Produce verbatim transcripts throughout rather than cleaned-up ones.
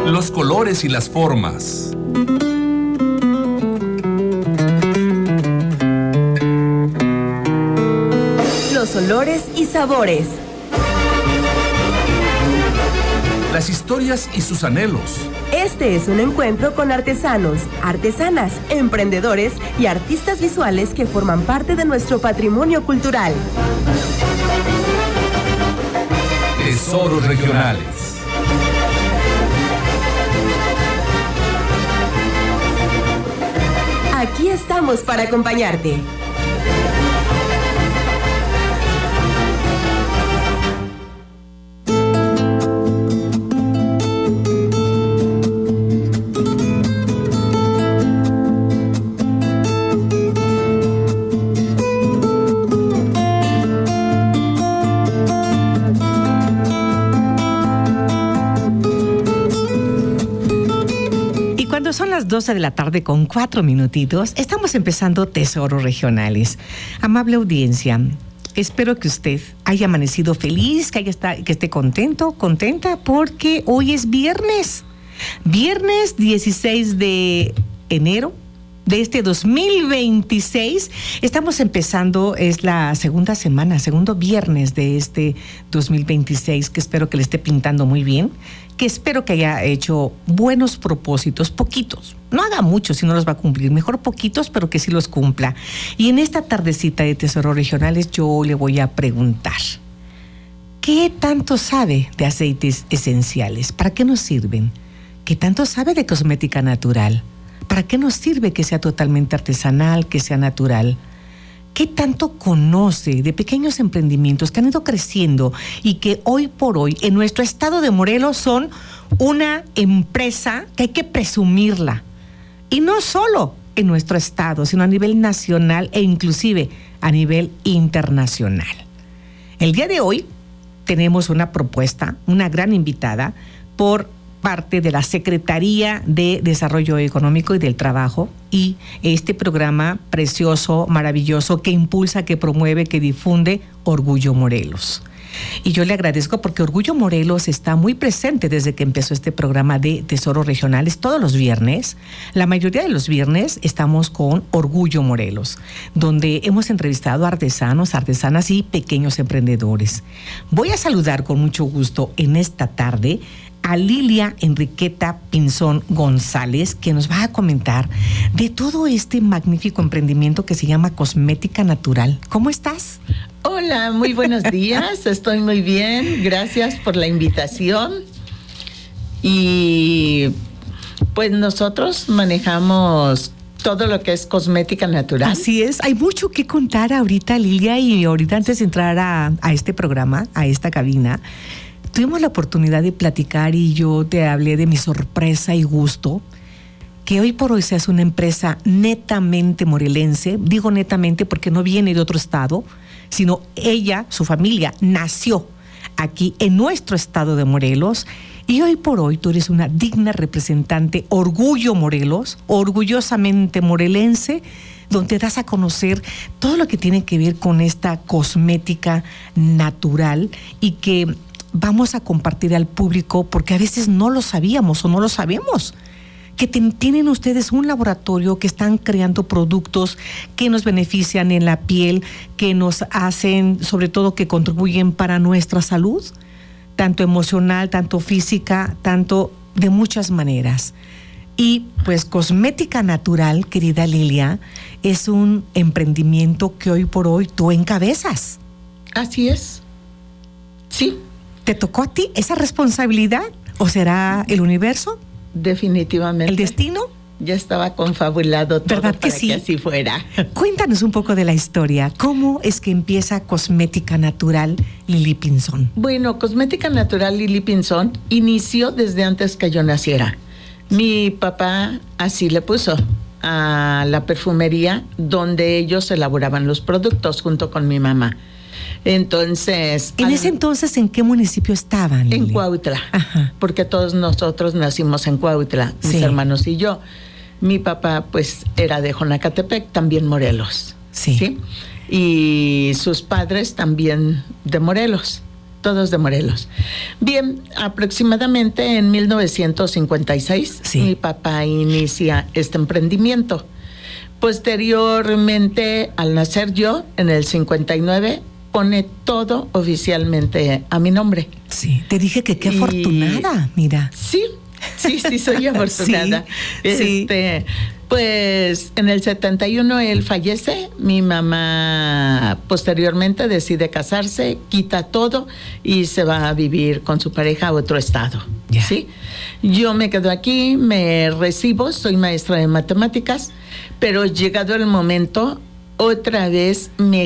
los colores y las formas. Los olores y sabores. Las historias y sus anhelos. Este es un encuentro con artesanos, artesanas, emprendedores y artistas visuales que forman parte de nuestro patrimonio cultural. Tesoros regionales. Aquí estamos para acompañarte. Son las doce de la tarde con cuatro minutitos. Estamos empezando Tesoros Regionales. Amable audiencia, espero que usted haya amanecido feliz, que, haya está, que esté contento, contenta, porque hoy es viernes. Viernes dieciséis de enero de este dos mil veintiséis. Estamos empezando, es la segunda semana, segundo viernes de este dos mil veintiséis, que espero que le esté pintando muy bien, que espero que haya hecho buenos propósitos, poquitos. No haga muchos si no los va a cumplir, mejor poquitos, pero que sí los cumpla. Y en esta tardecita de Tesoros Regionales yo le voy a preguntar, ¿qué tanto sabe de aceites esenciales? ¿Para qué nos sirven? ¿Qué tanto sabe de cosmética natural? ¿Para qué nos sirve que sea totalmente artesanal, que sea natural? ¿Qué tanto conoce de pequeños emprendimientos que han ido creciendo y que hoy por hoy en nuestro estado de Morelos son una empresa que hay que presumirla? Y no solo en nuestro estado, sino a nivel nacional e inclusive a nivel internacional. El día de hoy tenemos una propuesta, una gran invitada por parte de la Secretaría de Desarrollo Económico y del Trabajo, y este programa precioso, maravilloso, que impulsa, que promueve, que difunde Orgullo Morelos. Y yo le agradezco porque Orgullo Morelos está muy presente desde que empezó este programa de Tesoros Regionales todos los viernes. La mayoría de los viernes estamos con Orgullo Morelos, donde hemos entrevistado a artesanos, artesanas y pequeños emprendedores. Voy a saludar con mucho gusto en esta tarde a Lilia Enriqueta Pinzón González, que nos va a comentar de todo este magnífico emprendimiento que se llama Cosmética Natural. ¿Cómo estás? Hola, muy buenos días, estoy muy bien, gracias por la invitación. Y pues nosotros manejamos todo lo que es cosmética natural. Así es, hay mucho que contar ahorita, Lilia, y ahorita antes de entrar a, a este programa, a esta cabina, tuvimos la oportunidad de platicar y yo te hablé de mi sorpresa y gusto que hoy por hoy seas una empresa netamente morelense. Digo netamente porque no viene de otro estado, sino ella, su familia, nació aquí en nuestro estado de Morelos, y hoy por hoy tú eres una digna representante, Orgullo Morelos, orgullosamente morelense, donde das a conocer todo lo que tiene que ver con esta cosmética natural y que vamos a compartir al público porque a veces no lo sabíamos o no lo sabemos. Que ten, tienen ustedes un laboratorio que están creando productos que nos benefician en la piel, que nos hacen, sobre todo, que contribuyen para nuestra salud, tanto emocional, tanto física, tanto de muchas maneras. Y pues Cosmética Natural, querida Lilia, es un emprendimiento que hoy por hoy tú encabezas. Así es. Sí. ¿Te tocó a ti esa responsabilidad? ¿O será el universo? Definitivamente. ¿El destino? Ya estaba confabulado todo ¿verdad que para sí? que así fuera. Cuéntanos un poco de la historia. ¿Cómo es que empieza Cosmética Natural Lili Pinzón? Bueno, Cosmética Natural Lili Pinzón inició desde antes que yo naciera. Mi papá así le puso a la perfumería donde ellos elaboraban los productos junto con mi mamá. Entonces... ¿En al, ese entonces en qué municipio estaban, Lili? En Cuautla. Ajá. Porque todos nosotros nacimos en Cuautla, mis sí. hermanos y yo. Mi papá, pues, era de Jonacatepec, también Morelos. Sí. ¿sí? Y sus padres también de Morelos. todos de Morelos. Bien, aproximadamente en mil novecientos cincuenta y seis, sí, mi papá inicia este emprendimiento. Posteriormente, al nacer yo, en el cincuenta y nueve, pone todo oficialmente a mi nombre. Sí, te dije que qué y... afortunada, mira. Sí, sí, sí, soy afortunada. sí, este, sí. Pues en el setenta y uno él fallece, mi mamá posteriormente decide casarse, quita todo y se va a vivir con su pareja a otro estado. Yeah. ¿Sí? Yo me quedo aquí, me recibo, soy maestra de matemáticas, pero llegado el momento, otra vez me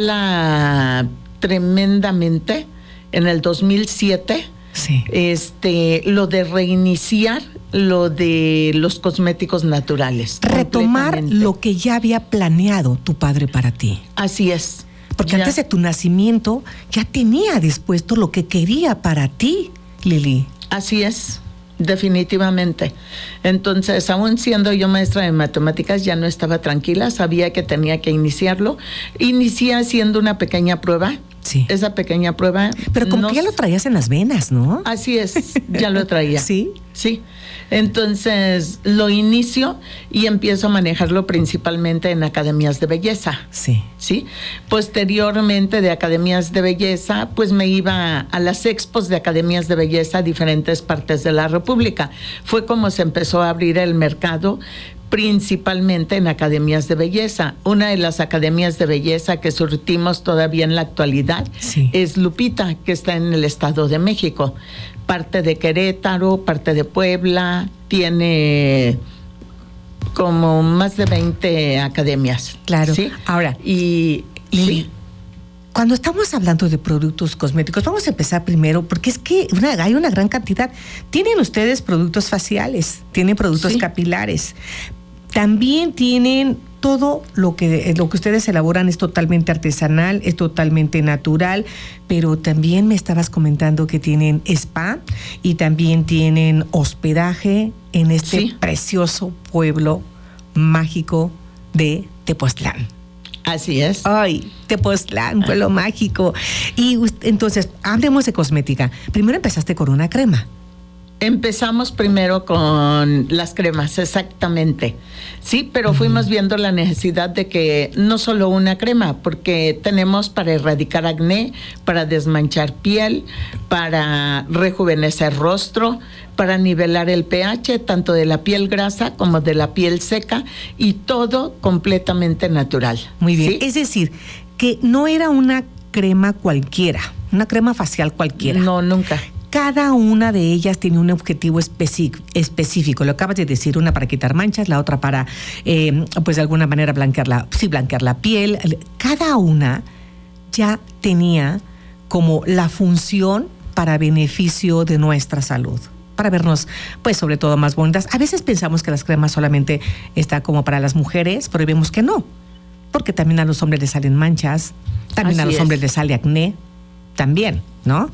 jala tremendamente en el dos mil siete. Sí. Este, lo de reiniciar lo de los cosméticos naturales. Retomar lo que ya había planeado tu padre para ti. Así es. Porque ya. antes de tu nacimiento ya tenía dispuesto lo que quería para ti, Lili. Así es, definitivamente. Entonces, aún siendo yo maestra de matemáticas, ya no estaba tranquila, sabía que tenía que iniciarlo. Inicié haciendo una pequeña prueba. Sí. Esa pequeña prueba. Pero como no... que ya lo traías en las venas, ¿no? Así es, ya lo traía. ¿Sí? Sí. Entonces lo inicio y empiezo a manejarlo principalmente en academias de belleza. Sí. Sí. Posteriormente de academias de belleza, pues me iba a las expos de academias de belleza a diferentes partes de la República. Fue como se empezó a abrir el mercado, principalmente en academias de belleza. Una de las academias de belleza que surtimos todavía en la actualidad, sí, es Lupita, que está en el Estado de México. Parte de Querétaro, parte de Puebla, tiene como más de veinte academias. Claro. ¿Sí? Ahora, y Lili, sí, cuando estamos hablando de productos cosméticos, vamos a empezar primero, porque es que una, hay una gran cantidad. Tienen ustedes productos faciales, tienen productos sí. capilares, también tienen todo lo que, lo que ustedes elaboran es totalmente artesanal, es totalmente natural, pero también me estabas comentando que tienen spa y también tienen hospedaje en este sí. precioso pueblo mágico de Tepoztlán. Así es. Ay, Tepoztlán, pueblo mágico. Y entonces, hablemos de cosmética. Primero empezaste con una crema. Empezamos primero con las cremas, exactamente. Sí, pero uh-huh. fuimos viendo la necesidad de que no solo una crema, porque tenemos para erradicar acné, para desmanchar piel, para rejuvenecer rostro, para nivelar el pH, tanto de la piel grasa como de la piel seca, y todo completamente natural. Muy bien. ¿Sí? Es decir, que no era una crema cualquiera, una crema facial cualquiera. No, nunca. Cada una de ellas tiene un objetivo específico. Lo acabas de decir, una para quitar manchas, la otra para, eh, pues de alguna manera blanquear la, sí, blanquear la piel. Cada una ya tenía como la función para beneficio de nuestra salud, para vernos, pues sobre todo más bonitas. A veces pensamos que las cremas solamente están como para las mujeres, pero vemos que no, porque también a los hombres les salen manchas, también Así a los es. hombres les sale acné, también, ¿no?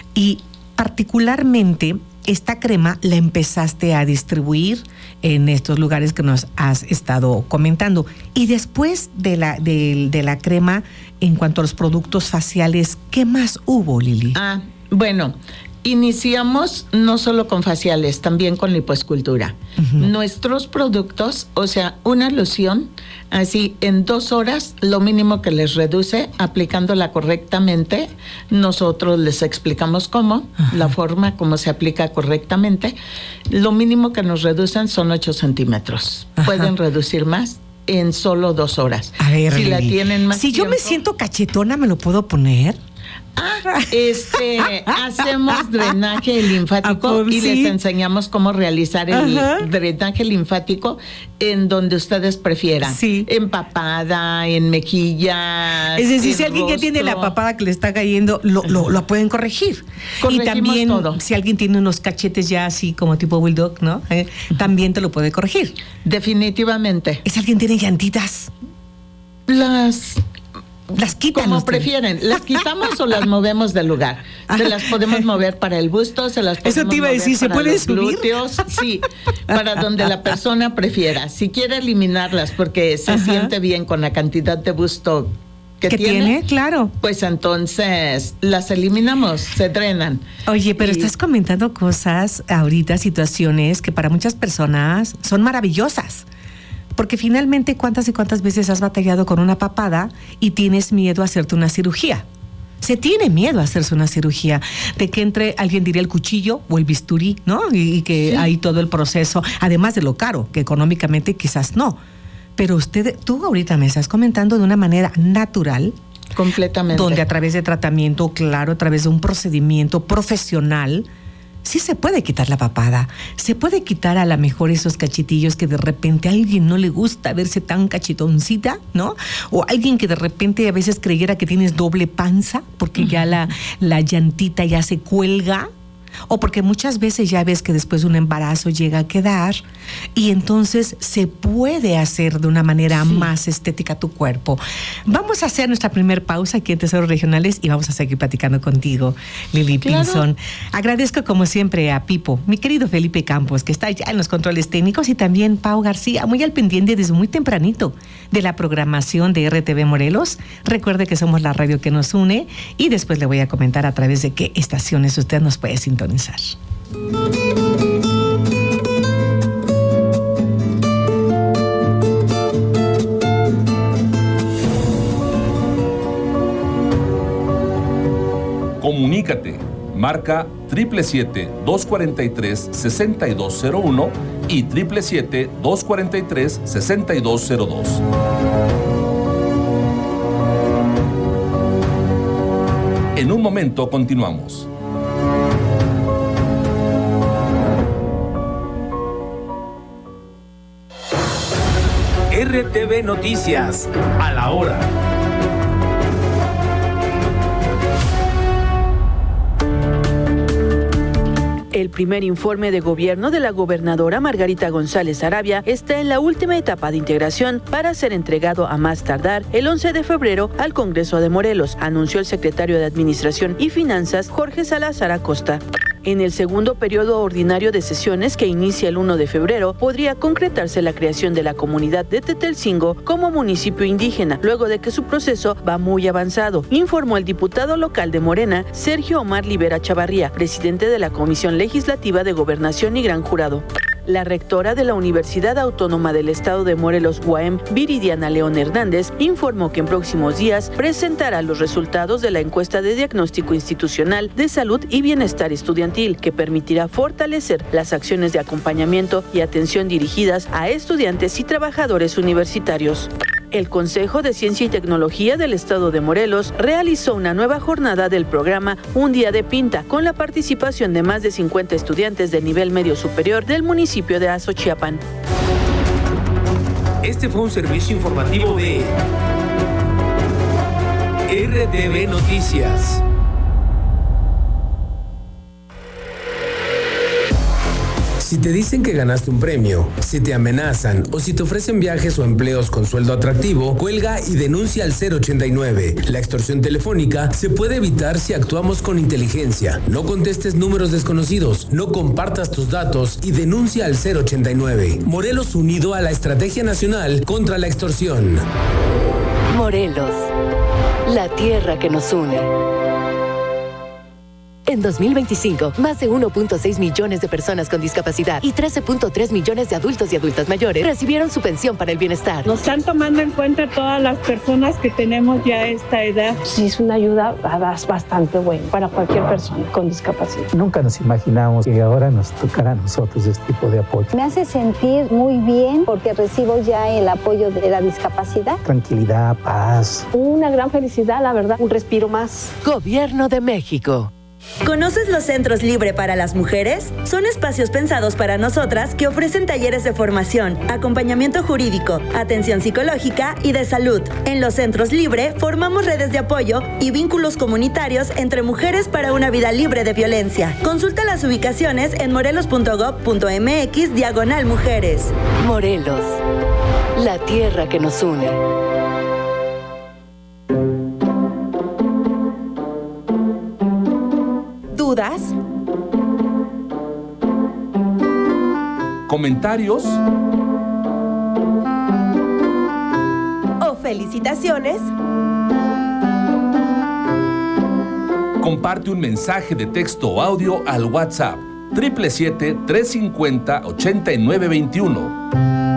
Y particularmente, esta crema la empezaste a distribuir en estos lugares que nos has estado comentando. Y después de la, de, de la crema, en cuanto a los productos faciales, ¿qué más hubo, Lili? Ah, bueno, iniciamos no solo con faciales, también con lipoescultura. Uh-huh. Nuestros productos, o sea, una loción, así en dos horas, lo mínimo que les reduce, aplicándola correctamente. Nosotros les explicamos cómo, uh-huh. la forma, cómo se aplica correctamente. Lo mínimo que nos reducen son ocho centímetros. Uh-huh. Pueden reducir más en solo dos horas. A ver, si Lili, la tienen más si tiempo, yo me siento cachetona, ¿me lo puedo poner? Ah, este, hacemos drenaje linfático y les enseñamos cómo realizar el Ajá. drenaje linfático en donde ustedes prefieran. Sí. En papada, en mejillas. Es decir, si alguien rostro. que tiene la papada que le está cayendo, lo, lo, lo pueden corregir. Corregimos y también, todo. Si alguien tiene unos cachetes ya así como tipo bulldog, ¿no? Eh, también te lo puede corregir. Definitivamente. Si alguien tiene llantitas. Las... Las quitan. Como ustedes prefieren, ¿las quitamos o las movemos del lugar? Se las podemos mover para el busto, se las podemos Eso te iba a decir, ¿se puede subir? Glúteos, sí, para donde la persona prefiera. Si quiere eliminarlas porque se Ajá. siente bien con la cantidad de busto que, ¿Que tiene, tiene, claro. Pues entonces las eliminamos, se drenan. Oye, pero Y- estás comentando cosas ahorita, situaciones que para muchas personas son maravillosas. Porque finalmente, ¿cuántas y cuántas veces has batallado con una papada y tienes miedo a hacerte una cirugía? Se tiene miedo a hacerse una cirugía, de que entre, alguien diría, el cuchillo o el bisturí, ¿no? Y, y que Sí. hay todo el proceso, además de lo caro, que económicamente quizás no. Pero usted, tú ahorita me estás comentando de una manera natural, Completamente. donde a través de tratamiento, claro, a través de un procedimiento profesional, sí se puede quitar la papada. Se puede quitar a lo mejor esos cachitillos que de repente a alguien no le gusta verse tan cachetoncita, ¿no? O alguien que de repente a veces creyera que tienes doble panza porque ya la, la llantita ya se cuelga. O porque muchas veces ya ves que después de un embarazo llega a quedar y entonces se puede hacer de una manera Sí. más estética tu cuerpo. Vamos a hacer nuestra primer pausa aquí en Tesoros Regionales y vamos a seguir platicando contigo, Lili Claro. Pinzón. Agradezco como siempre a Pipo, mi querido Felipe Campos, que está ya en los controles técnicos, y también Pau García, muy al pendiente desde muy tempranito de la programación de R T V Morelos. Recuerde que somos la radio que nos une y después le voy a comentar a través de qué estaciones usted nos puede sintonizar. Comunícate. Marca siete siete siete, dos cuatro tres, seis dos cero uno y siete siete siete, dos cuatro tres, seis dos cero dos. En un momento continuamos. R T V Noticias, a la hora. El primer informe de gobierno de la gobernadora Margarita González Arabia está en la última etapa de integración para ser entregado a más tardar el once de febrero al Congreso de Morelos, anunció el secretario de Administración y Finanzas, Jorge Salazar Acosta. En el segundo periodo ordinario de sesiones, que inicia el uno de febrero, podría concretarse la creación de la comunidad de Tetelcingo como municipio indígena, luego de que su proceso va muy avanzado, informó el diputado local de Morena, Sergio Omar Livera Chavarría, presidente de la Comisión Legislativa de Gobernación y Gran Jurado. La rectora de la Universidad Autónoma del Estado de Morelos, U A M, Viridiana León Hernández, informó que en próximos días presentará los resultados de la encuesta de diagnóstico institucional de salud y bienestar estudiantil, que permitirá fortalecer las acciones de acompañamiento y atención dirigidas a estudiantes y trabajadores universitarios. El Consejo de Ciencia y Tecnología del Estado de Morelos realizó una nueva jornada del programa Un Día de Pinta, con la participación de más de cincuenta estudiantes de nivel medio superior del municipio de Azochiapan. Este fue un servicio informativo de R T V Noticias. Si te dicen que ganaste un premio, si te amenazan o si te ofrecen viajes o empleos con sueldo atractivo, cuelga y denuncia al cero ochenta y nueve. La extorsión telefónica se puede evitar si actuamos con inteligencia. No contestes números desconocidos, no compartas tus datos y denuncia al cero ochenta y nueve. Morelos unido a la Estrategia Nacional contra la Extorsión. Morelos, la tierra que nos une. En dos mil veinticinco, más de uno punto seis millones de personas con discapacidad y trece punto tres millones de adultos y adultas mayores recibieron su pensión para el bienestar. Nos están tomando en cuenta todas las personas que tenemos ya esta edad. Sí, es una ayuda bastante buena para cualquier persona con discapacidad. Nunca nos imaginamos que ahora nos tocará a nosotros este tipo de apoyo. Me hace sentir muy bien porque recibo ya el apoyo de la discapacidad. Tranquilidad, paz. Una gran felicidad, la verdad, un respiro más. Gobierno de México. ¿Conoces los Centros Libre para las Mujeres? Son espacios pensados para nosotras que ofrecen talleres de formación, acompañamiento jurídico, atención psicológica y de salud. En los Centros Libre formamos redes de apoyo y vínculos comunitarios entre mujeres para una vida libre de violencia. Consulta las ubicaciones en morelos punto gob punto mx diagonal mujeres. Morelos, la tierra que nos une. ¿Dudas? ¿Comentarios? ¿O felicitaciones? comparte un mensaje de texto o audio al WhatsApp siete siete siete, tres cinco cero, ocho nueve dos uno.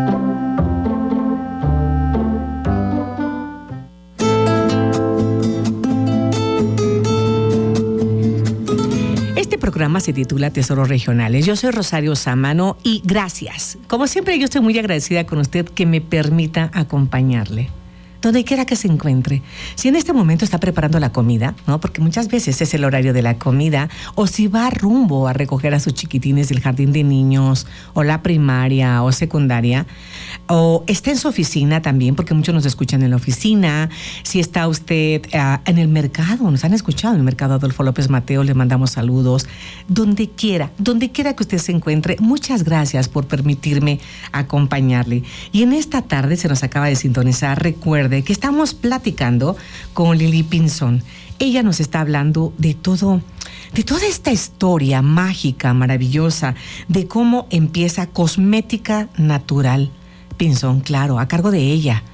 Este programa se titula Tesoros Regionales. Yo soy Rosario Sámano y gracias. Como siempre, yo estoy muy agradecida con usted que me permita acompañarle donde quiera que se encuentre. Si en este momento está preparando la comida, ¿no? Porque muchas veces es el horario de la comida, o si va rumbo a recoger a sus chiquitines del jardín de niños, o la primaria, o secundaria, o está en su oficina también, porque muchos nos escuchan en la oficina. Si está usted uh, en el mercado, nos han escuchado en el mercado Adolfo López Mateo, le mandamos saludos. Donde quiera, donde quiera que usted se encuentre, muchas gracias por permitirme acompañarle. Y en esta tarde se nos acaba de sintonizar, recuerde que estamos platicando con Lili Pinzón. Ella nos está hablando de todo, de toda esta historia mágica, maravillosa, de cómo empieza Cosmética Natural Pinzón, claro, a cargo de ella.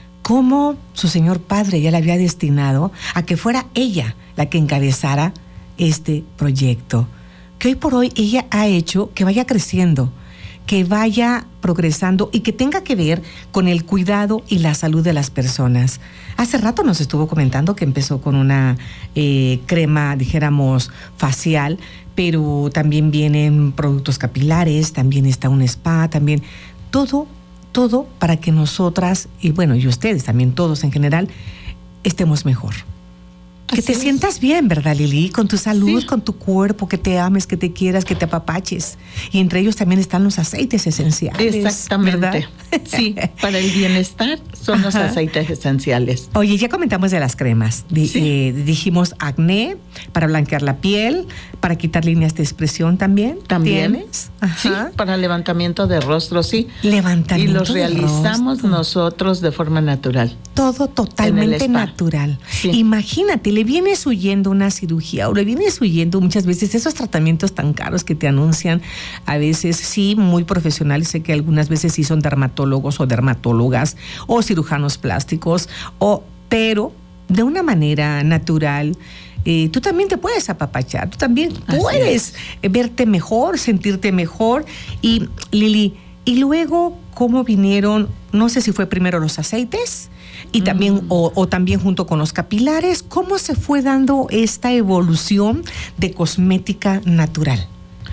Cómo su señor padre ya la había destinado a que fuera ella la que encabezara este proyecto, que hoy por hoy ella ha hecho que vaya creciendo, que vaya progresando y que tenga que ver con el cuidado y la salud de las personas. Hace rato nos estuvo comentando que empezó con una eh, crema, dijéramos, facial, pero también vienen productos capilares, también está un spa, también todo, todo para que nosotras, y bueno, y ustedes también, todos en general, estemos mejor. Que te sientas bien, ¿verdad, Lili? Con tu salud, sí, con tu cuerpo, que te ames, que te quieras, que te apapaches. Y entre ellos también están los aceites esenciales. Exactamente. ¿Verdad? Sí, para el bienestar son Ajá. los aceites esenciales. Oye, ya comentamos de las cremas. Di, sí. eh, dijimos acné, para blanquear la piel, para quitar líneas de expresión también. También. ¿Tienes? Ajá. Sí, para levantamiento de rostro, sí. Levantamiento Y los de realizamos rostro. nosotros de forma natural. Todo totalmente natural. Sí. Imagínate, le vienes huyendo una cirugía o le vienes huyendo muchas veces esos tratamientos tan caros que te anuncian, a veces sí, muy profesionales, sé que algunas veces sí son dermatólogos o dermatólogas o cirujanos plásticos, o, pero de una manera natural. Eh, tú también te puedes apapachar, tú también Así puedes es. verte mejor, sentirte mejor. Y Lili, y luego, ¿cómo vinieron? No sé si fue primero los aceites y también, mm. o, o también junto con los capilares. ¿Cómo se fue dando esta evolución de cosmética natural?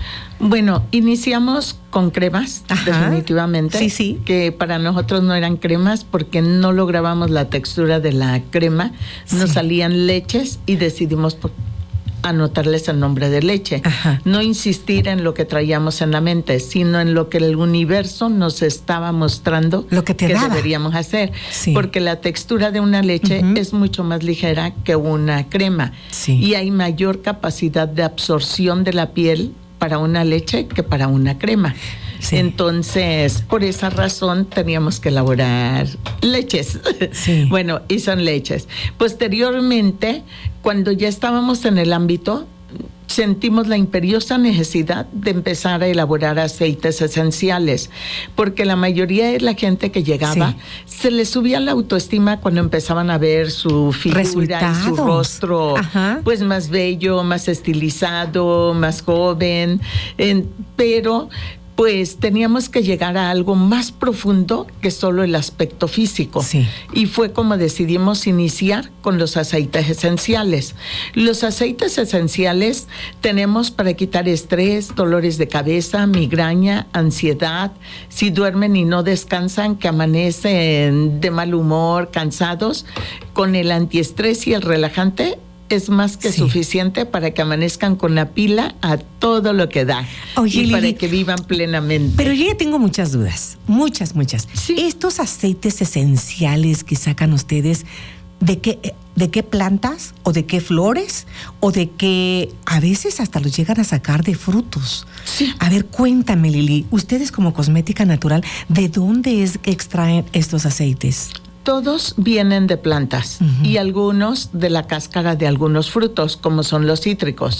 Bueno, iniciamos con cremas, Ajá. definitivamente. Sí, sí. Que para nosotros no eran cremas porque no lográbamos la textura de la crema. Sí. Nos salían leches y decidimos por anotarles el nombre de leche. Ajá. No insistir en lo que traíamos en la mente, sino en lo que el universo nos estaba mostrando lo que, te que daba. deberíamos hacer. Sí. Porque la textura de una leche uh-huh. es mucho más ligera que una crema. Sí. Y hay mayor capacidad de absorción de la piel para una leche que para una crema. Sí. Entonces, por esa razón teníamos que elaborar leches. Sí. Bueno, y son leches. Posteriormente, cuando ya estábamos en el ámbito, sentimos la imperiosa necesidad de empezar a elaborar aceites esenciales, porque la mayoría de la gente que llegaba sí. se les subía la autoestima cuando empezaban a ver su figura Resultados. y su rostro Ajá. pues más bello, más estilizado, más joven, en, pero pues teníamos que llegar a algo más profundo que solo el aspecto físico. Sí. Y fue como decidimos iniciar con los aceites esenciales. Los aceites esenciales tenemos para quitar estrés, dolores de cabeza, migraña, ansiedad. Si duermen y no descansan, que amanecen de mal humor, cansados, con el antiestrés y el relajante, es más que sí. suficiente para que amanezcan con la pila a todo lo que da. Oye, y Lili, para que vivan plenamente. Pero yo ya tengo muchas dudas, muchas, muchas. Sí. Estos aceites esenciales que sacan ustedes, ¿de qué, de qué plantas o de qué flores o de qué, a veces hasta los llegan a sacar de frutos? Sí. A ver, cuéntame, Lili, ustedes como Cosmética Natural, ¿de dónde es que extraen estos aceites? Todos vienen de plantas uh-huh. y algunos de la cáscara de algunos frutos, como son los cítricos.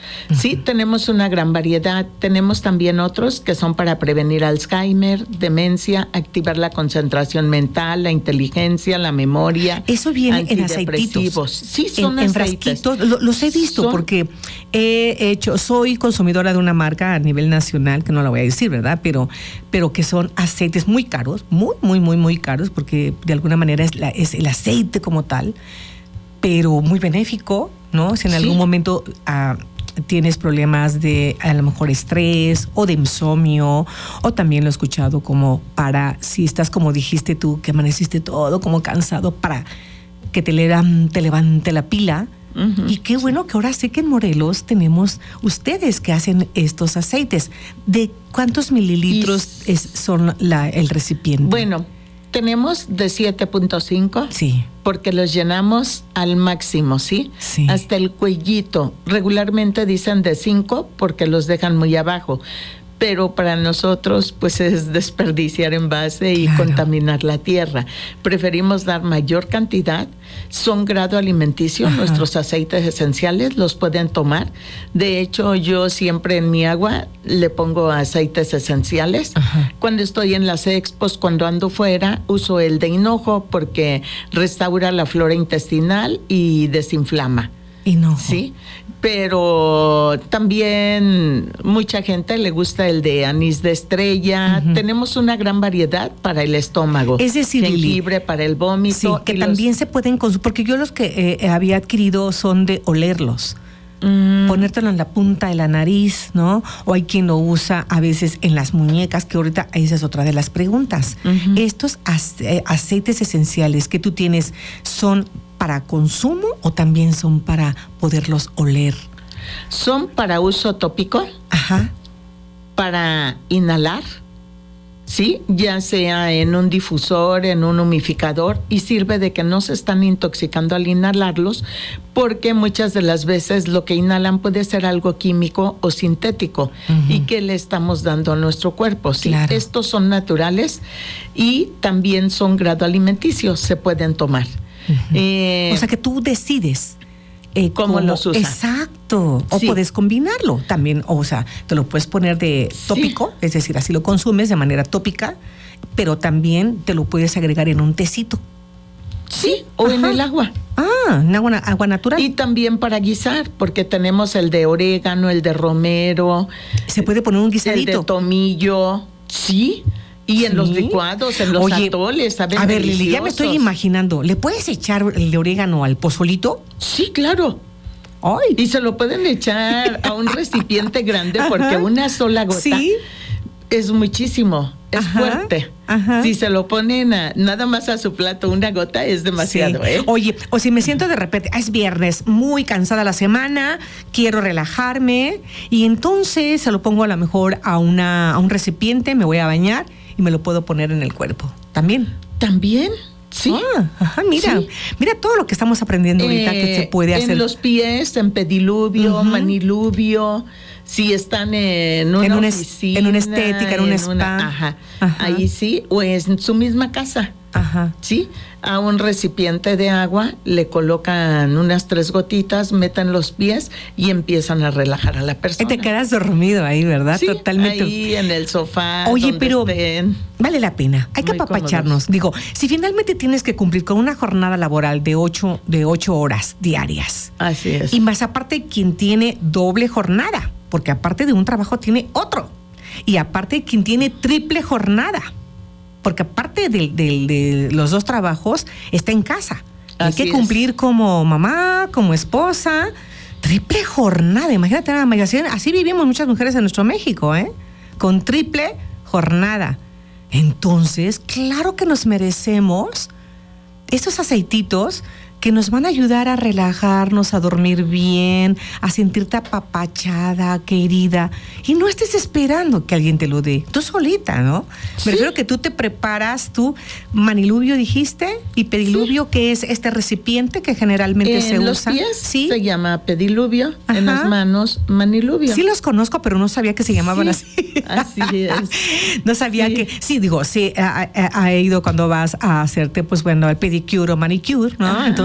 Uh-huh. Sí, tenemos una gran variedad. Tenemos también otros que son para prevenir Alzheimer, demencia, activar la concentración mental, la inteligencia, la memoria. Eso viene en aceititos. Sí, son en, en aceites. frasquitos. Lo, los he visto son, porque he hecho, soy consumidora de una marca a nivel nacional, que no la voy a decir, ¿verdad? Pero, pero que son aceites muy caros, muy, muy, muy, muy caros, porque de alguna manera es, la, es el aceite como tal, pero muy benéfico, ¿no? Si en algún sí. momento uh, tienes problemas de a lo mejor estrés o de insomnio, o también lo he escuchado como para, si estás como dijiste tú, que amaneciste todo como cansado, para que te, le dan, te levante la pila. Uh-huh. Y qué bueno que ahora sé que en Morelos tenemos ustedes que hacen estos aceites. ¿De cuántos mililitros y... es, son la, el recipiente? Bueno, tenemos de siete punto cinco. Sí. Porque los llenamos al máximo, ¿sí? Sí. Hasta el cuellito. Regularmente dicen de cinco porque los dejan muy abajo. Pero para nosotros, pues, es desperdiciar envase y claro. contaminar la tierra. Preferimos dar mayor cantidad. Son grado alimenticio. Ajá. Nuestros aceites esenciales los pueden tomar. De hecho, yo siempre en mi agua le pongo aceites esenciales. Ajá. Cuando estoy en las expos, cuando ando fuera, uso el de hinojo porque restaura la flora intestinal y desinflama. Hinojo. Sí, pero también mucha gente le gusta el de anís de estrella. Uh-huh. Tenemos una gran variedad para el estómago. Es decir, jengibre Lili, para el vómito. Sí, que también los... se pueden consumir, porque yo los que eh, había adquirido son de olerlos. Mm. Ponértelo en la punta de la nariz, ¿no? O hay quien lo usa a veces en las muñecas, que ahorita esa es otra de las preguntas. Uh-huh. Estos ace- aceites esenciales que tú tienes, ¿son para consumo o también son para poderlos oler? Son para uso tópico. Ajá. Para inhalar, sí, ya sea en un difusor, en un humidificador, y sirve de que no se están intoxicando al inhalarlos, porque muchas de las veces lo que inhalan puede ser algo químico o sintético. Uh-huh. Y que le estamos dando a nuestro cuerpo, sí. Claro. Estos son naturales y también son grado alimenticio, se pueden tomar. Uh-huh. Eh, o sea que tú decides eh, cómo, cómo los usas. Exacto. O sí. puedes combinarlo también. O sea, te lo puedes poner de tópico, sí. es decir, así lo consumes de manera tópica, pero también te lo puedes agregar en un tecito. Sí, o Ajá. en el agua. Ah, en agua, agua natural. Y también para guisar, porque tenemos el de orégano, el de romero. Se puede poner un guisadito. El de tomillo. Sí. Y en ¿Sí? los licuados, en los Oye, atoles, ¿saben? A ver, Lili, ya me estoy imaginando. ¿Le puedes echar el de orégano al pozolito? Sí, claro. Ay. Y se lo pueden echar a un recipiente grande, porque Ajá. una sola gota ¿Sí? es muchísimo, es Ajá. fuerte. Ajá. Si se lo ponen a, nada más a su plato, una gota es demasiado. Sí. ¿eh? Oye, o si me siento de repente, es viernes, muy cansada la semana, quiero relajarme, y entonces se lo pongo a lo mejor a, una, a un recipiente, me voy a bañar, y me lo puedo poner en el cuerpo. ¿También? ¿También? Sí. Ah, ajá, mira, sí. mira todo lo que estamos aprendiendo ahorita eh, que se puede hacer. En los pies, en pediluvio, uh-huh. maniluvio, si están en una en una, oficina. En una estética, en un spa. Una, ajá, ajá. Ahí sí, o en su misma casa. Ajá. Sí, a un recipiente de agua le colocan unas tres gotitas, meten los pies y empiezan a relajar a la persona. Y te quedas dormido ahí, ¿verdad? Sí, totalmente. Ahí en el sofá. Oye, pero estén. Vale la pena. Hay que apapacharnos. Digo, si finalmente tienes que cumplir con una jornada laboral de ocho, de ocho horas diarias. Así es. Y más aparte quien tiene doble jornada, porque aparte de un trabajo tiene otro. Y aparte quien tiene triple jornada. Porque aparte de, de, de los dos trabajos, está en casa. Así Hay que cumplir es. como mamá, como esposa. Triple jornada. Imagínate nada más. Así vivimos muchas mujeres en nuestro México, ¿eh? Con triple jornada. Entonces, claro que nos merecemos estos aceititos que nos van a ayudar a relajarnos, a dormir bien, a sentirte apapachada, querida. Y no estés esperando que alguien te lo dé. Tú solita, ¿no? Sí. Me refiero que tú te preparas, tú, maniluvio dijiste, y pediluvio, sí. que es este recipiente que generalmente en se los usa. Pies ¿Sí? Se llama pediluvio, Ajá. en las manos maniluvio. Sí los conozco, pero no sabía que se llamaban sí. así. Así es. No sabía sí. que, sí, digo, sí, ha, ha, ha ido cuando vas a hacerte, pues bueno, el pedicure o manicure, ¿no? Ajá. Entonces,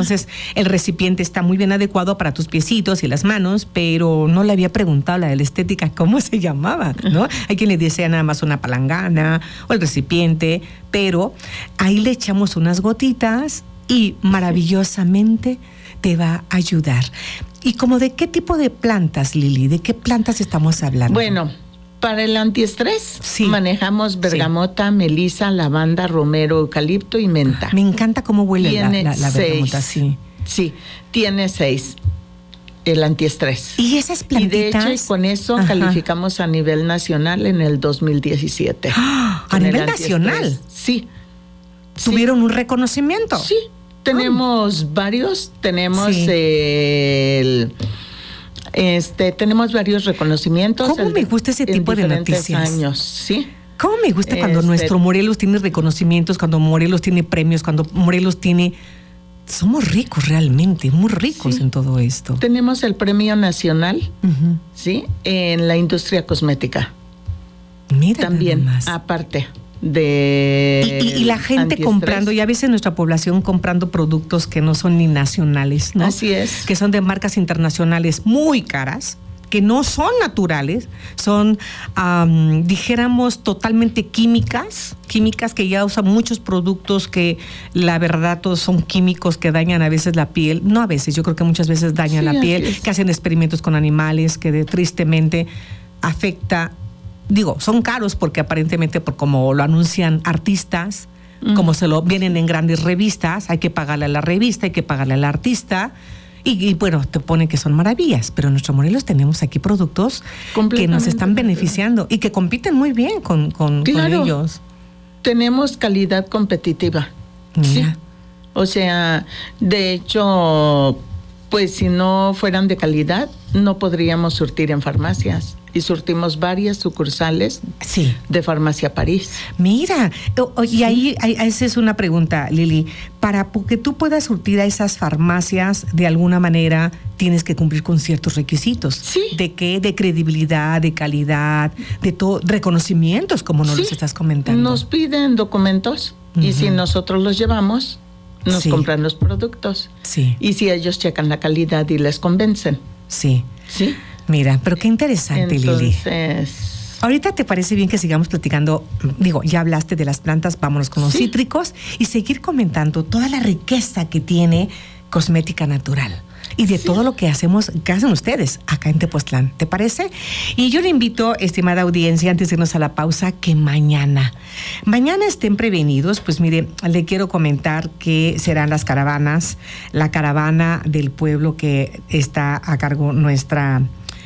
Entonces, el recipiente está muy bien adecuado para tus piecitos y las manos, pero no le había preguntado la de la estética cómo se llamaba, ¿no? Hay quien le decía nada más una palangana o el recipiente, pero ahí le echamos unas gotitas y maravillosamente te va a ayudar. ¿Y como de qué tipo de plantas, Lili? ¿De qué plantas estamos hablando? Bueno, para el antiestrés sí. manejamos bergamota, sí. melisa, lavanda, romero, eucalipto y menta. Me encanta cómo huele tiene la, la, la bergamota, sí. Sí, tiene seis el antiestrés. ¿Y esas plantitas? Y de hecho, y con eso Ajá. calificamos a nivel nacional en el dos mil diecisiete. ¡Ah! ¿A nivel nacional? Sí. ¿Tuvieron sí. un reconocimiento? Sí. Tenemos oh. varios, tenemos sí. el, este, tenemos varios reconocimientos. ¿Cómo me gusta ese tipo de noticias? Años, sí. ¿Cómo me gusta cuando este, nuestro Morelos tiene reconocimientos, cuando Morelos tiene premios, cuando Morelos tiene... Somos ricos realmente, muy ricos sí. en todo esto. Tenemos el premio nacional, uh-huh. sí, en la industria cosmética. Mira, también, más. aparte. De y, y, y la gente antiestrés. comprando, y a veces nuestra población comprando productos que no son ni nacionales, ¿no? Así es. Que son de marcas internacionales muy caras, que no son naturales, son, um, dijéramos, totalmente químicas, químicas que ya usan muchos productos que la verdad todos son químicos que dañan a veces la piel, no a veces, yo creo que muchas veces dañan sí, la piel, que hacen experimentos con animales, que de, tristemente afecta. Digo, son caros porque aparentemente, por como lo anuncian artistas, mm. como se lo vienen en grandes revistas, hay que pagarle a la revista, hay que pagarle al artista. Y, y bueno, te ponen que son maravillas, pero en nuestro Morelos tenemos aquí productos que nos están beneficiando y que compiten muy bien con, con, claro. con ellos. Tenemos calidad competitiva. Mira. Sí. O sea, de hecho, pues si no fueran de calidad, no podríamos surtir en farmacias. Y surtimos varias sucursales sí. de Farmacia París. Mira, y ahí, ahí esa es una pregunta, Lili. Para que tú puedas surtir a esas farmacias, de alguna manera tienes que cumplir con ciertos requisitos. Sí. ¿De qué? De credibilidad, de calidad, de todo, reconocimientos, como nos sí. los estás comentando. Nos piden documentos uh-huh. y si nosotros los llevamos, nos sí. compran los productos. Sí. Y si ellos checan la calidad y les convencen. Sí. Sí. Mira, pero qué interesante, Entonces, Lili. Ahorita te parece bien que sigamos platicando, digo, ya hablaste de las plantas, vámonos con los sí. cítricos y seguir comentando toda la riqueza que tiene cosmética natural y de sí. todo lo que hacemos, que hacen ustedes acá en Tepoztlán, ¿te parece? Y yo le invito, estimada audiencia, antes de irnos a la pausa, que mañana, mañana estén prevenidos, pues mire, le quiero comentar que serán las caravanas, la caravana del pueblo que está a cargo nuestra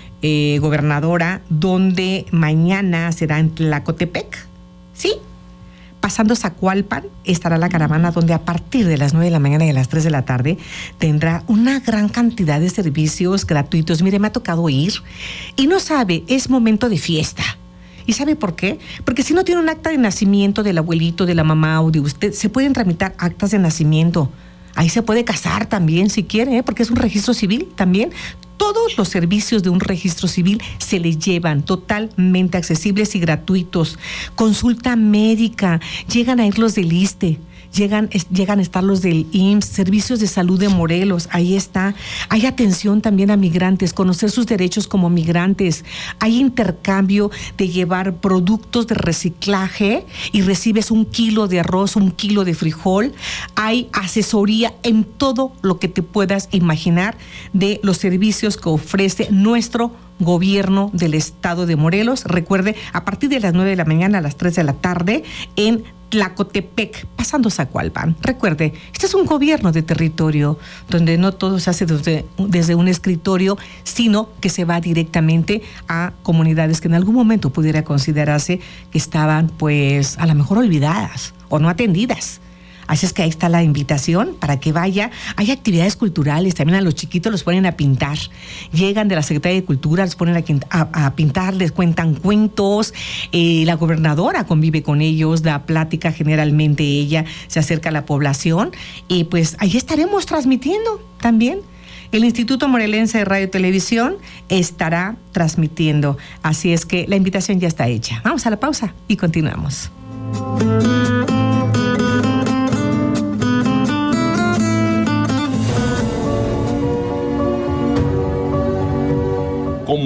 Eh, gobernadora, donde mañana será en Tlacotepec, ¿sí? Pasando Zacualpan, estará la caravana donde a partir de las nueve de la mañana y a las tres de la tarde tendrá una gran cantidad de servicios gratuitos. Mire, me ha tocado ir y no sabe, es momento de fiesta. ¿Y sabe por qué? Porque si no tiene un acta de nacimiento del abuelito, de la mamá o de usted, se pueden tramitar actas de nacimiento. Ahí se puede casar también si quiere, ¿eh? Porque es un registro civil también. Todos los servicios de un registro civil se le llevan totalmente accesibles y gratuitos. Consulta médica, llegan a ir los del ISSSTE, llegan, es, llegan a estar los del I M S S, servicios de salud de Morelos, ahí está. Hay atención también a migrantes, conocer sus derechos como migrantes. Hay intercambio de llevar productos de reciclaje y recibes un kilo de arroz, un kilo de frijol. Hay asesoría en todo lo que te puedas imaginar de los servicios que ofrece nuestro gobierno del estado de Morelos. Recuerde, a partir de las nueve de la mañana a las tres de la tarde en Tlacotepec, pasando Zacualpan. Recuerde, este es un gobierno de territorio donde no todo se hace desde, desde un escritorio, sino que se va directamente a comunidades que en algún momento pudiera considerarse que estaban, pues, a lo mejor olvidadas o no atendidas. Así es que ahí está la invitación para que vaya. Hay actividades culturales, también a los chiquitos los ponen a pintar. Llegan de la Secretaría de Cultura, los ponen a, a, a pintar, les cuentan cuentos. Eh, la gobernadora convive con ellos, da plática generalmente, ella se acerca a la población. Y pues ahí estaremos transmitiendo también. El Instituto Morelense de Radio y Televisión estará transmitiendo. Así es que la invitación ya está hecha. Vamos a la pausa y continuamos.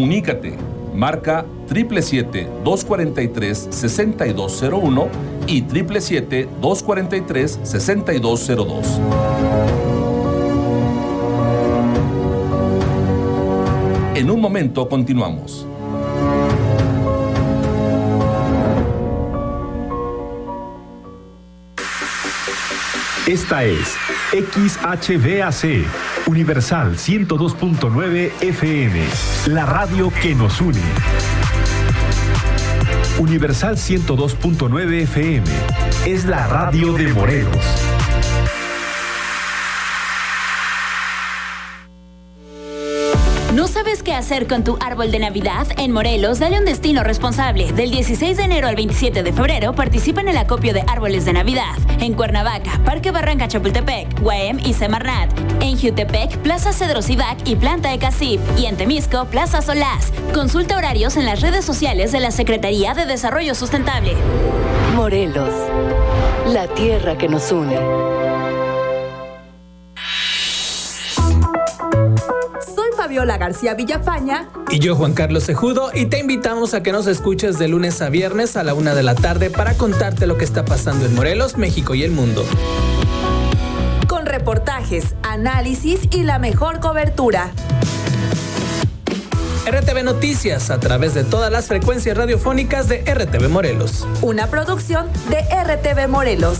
Comunícate. Marca siete siete siete, dos cuatro tres, seis dos cero uno y siete siete siete, dos cuatro tres, seis dos cero dos. En un momento continuamos. Esta es X H V A C, Universal ciento dos punto nueve F M, la radio que nos une. Universal ciento dos punto nueve F M es la radio de Morelos. ¿No sabes qué hacer con tu árbol de Navidad? En Morelos, dale un destino responsable. Del dieciséis de enero al veintisiete de febrero, participa en el acopio de árboles de Navidad. En Cuernavaca, Parque Barranca Chapultepec, Guaem y Semarnat. En Jutepec, Plaza Cedro Cibac y Planta Ecasip. Y en Temisco, Plaza Solás. Consulta horarios en las redes sociales de la Secretaría de Desarrollo Sustentable. Morelos, la tierra que nos une. Fabiola García Villafaña y yo, Juan Carlos Cejudo, y te invitamos a que nos escuches de lunes a viernes a la una de la tarde para contarte lo que está pasando en Morelos, México y el mundo. Con reportajes, análisis y la mejor cobertura. R T V Noticias a través de todas las frecuencias radiofónicas de R T V Morelos. Una producción de R T V Morelos.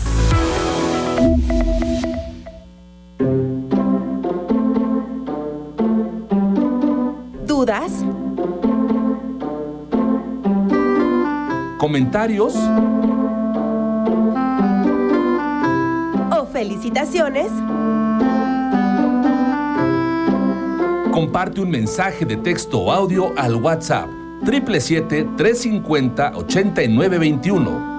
¿Dudas? ¿Comentarios? ¿O felicitaciones? Comparte un mensaje de texto o audio al WhatsApp siete siete siete, tres cinco cero, ocho nueve dos uno.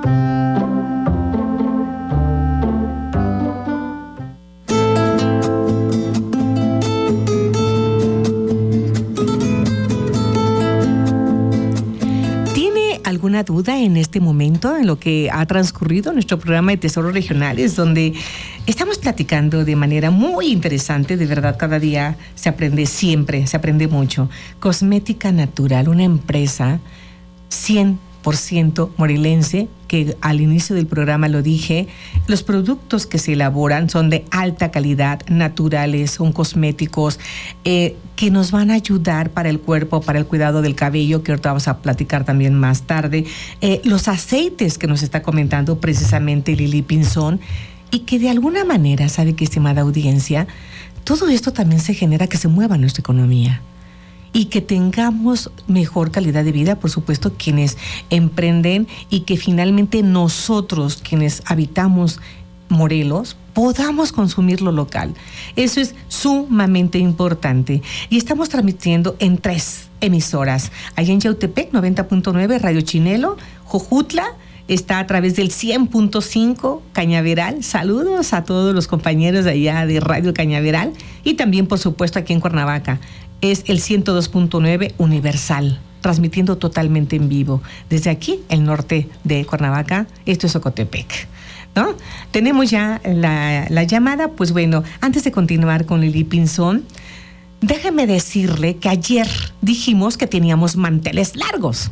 ¿Alguna duda en este momento en lo que ha transcurrido nuestro programa de Tesoros Regionales, donde estamos platicando de manera muy interesante? De verdad, cada día se aprende, siempre se aprende mucho. Cosmética Natural, una empresa cien por ciento morelense, que al inicio del programa lo dije, los productos que se elaboran son de alta calidad, naturales, son cosméticos eh, que nos van a ayudar para el cuerpo, para el cuidado del cabello, que ahorita vamos a platicar también más tarde. Eh, los aceites que nos está comentando precisamente Lili Pinzón, y que de alguna manera, ¿sabe qué, estimada audiencia? Todo esto también se genera que se mueva nuestra economía y que tengamos mejor calidad de vida, por supuesto, quienes emprenden, y que finalmente nosotros, quienes habitamos Morelos, podamos consumir lo local. Eso es sumamente importante. Y estamos transmitiendo en tres emisoras. Allá en Yautepec, noventa punto nueve, Radio Chinelo. Jojutla está a través del cien punto cinco, Cañaveral. Saludos a todos los compañeros de allá de Radio Cañaveral. Y también, por supuesto, aquí en Cuernavaca es el ciento dos punto nueve Universal, transmitiendo totalmente en vivo desde aquí, el norte de Cuernavaca. Esto es Ocotepec, ¿no? Tenemos ya la, la llamada. Pues bueno, antes de continuar con Lili Pinzón, déjeme decirle que ayer dijimos que teníamos manteles largos.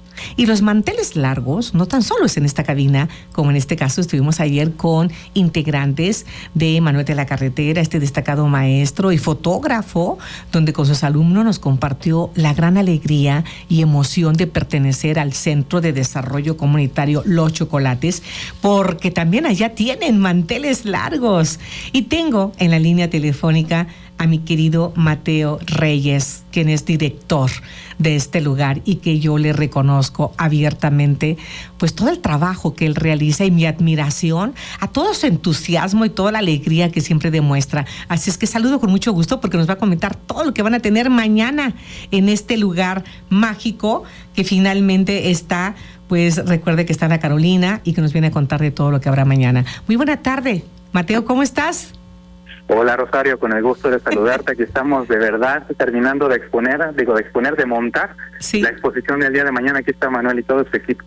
Y los manteles largos no tan solo es en esta cabina, como en este caso estuvimos ayer con integrantes de Manuel de la Carretera, este destacado maestro y fotógrafo, donde con sus alumnos nos compartió la gran alegría y emoción de pertenecer al Centro de Desarrollo Comunitario Los Chocolates, porque también allá tienen manteles largos. Y tengo en la línea telefónica a mi querido Mateo Reyes, quien es director de este lugar y que yo le reconozco abiertamente pues todo el trabajo que él realiza y mi admiración a todo su entusiasmo y toda la alegría que siempre demuestra. Así es que saludo con mucho gusto porque nos va a comentar todo lo que van a tener mañana en este lugar mágico que finalmente está, pues recuerde que está en la Carolina y que nos viene a contar de todo lo que habrá mañana. Muy buena tarde, Mateo, ¿cómo estás? Hola Rosario, con el gusto de saludarte. Aquí estamos de verdad terminando de exponer, digo de exponer, de montar sí. la exposición del día de mañana. Aquí está Manuel y todo su equipo.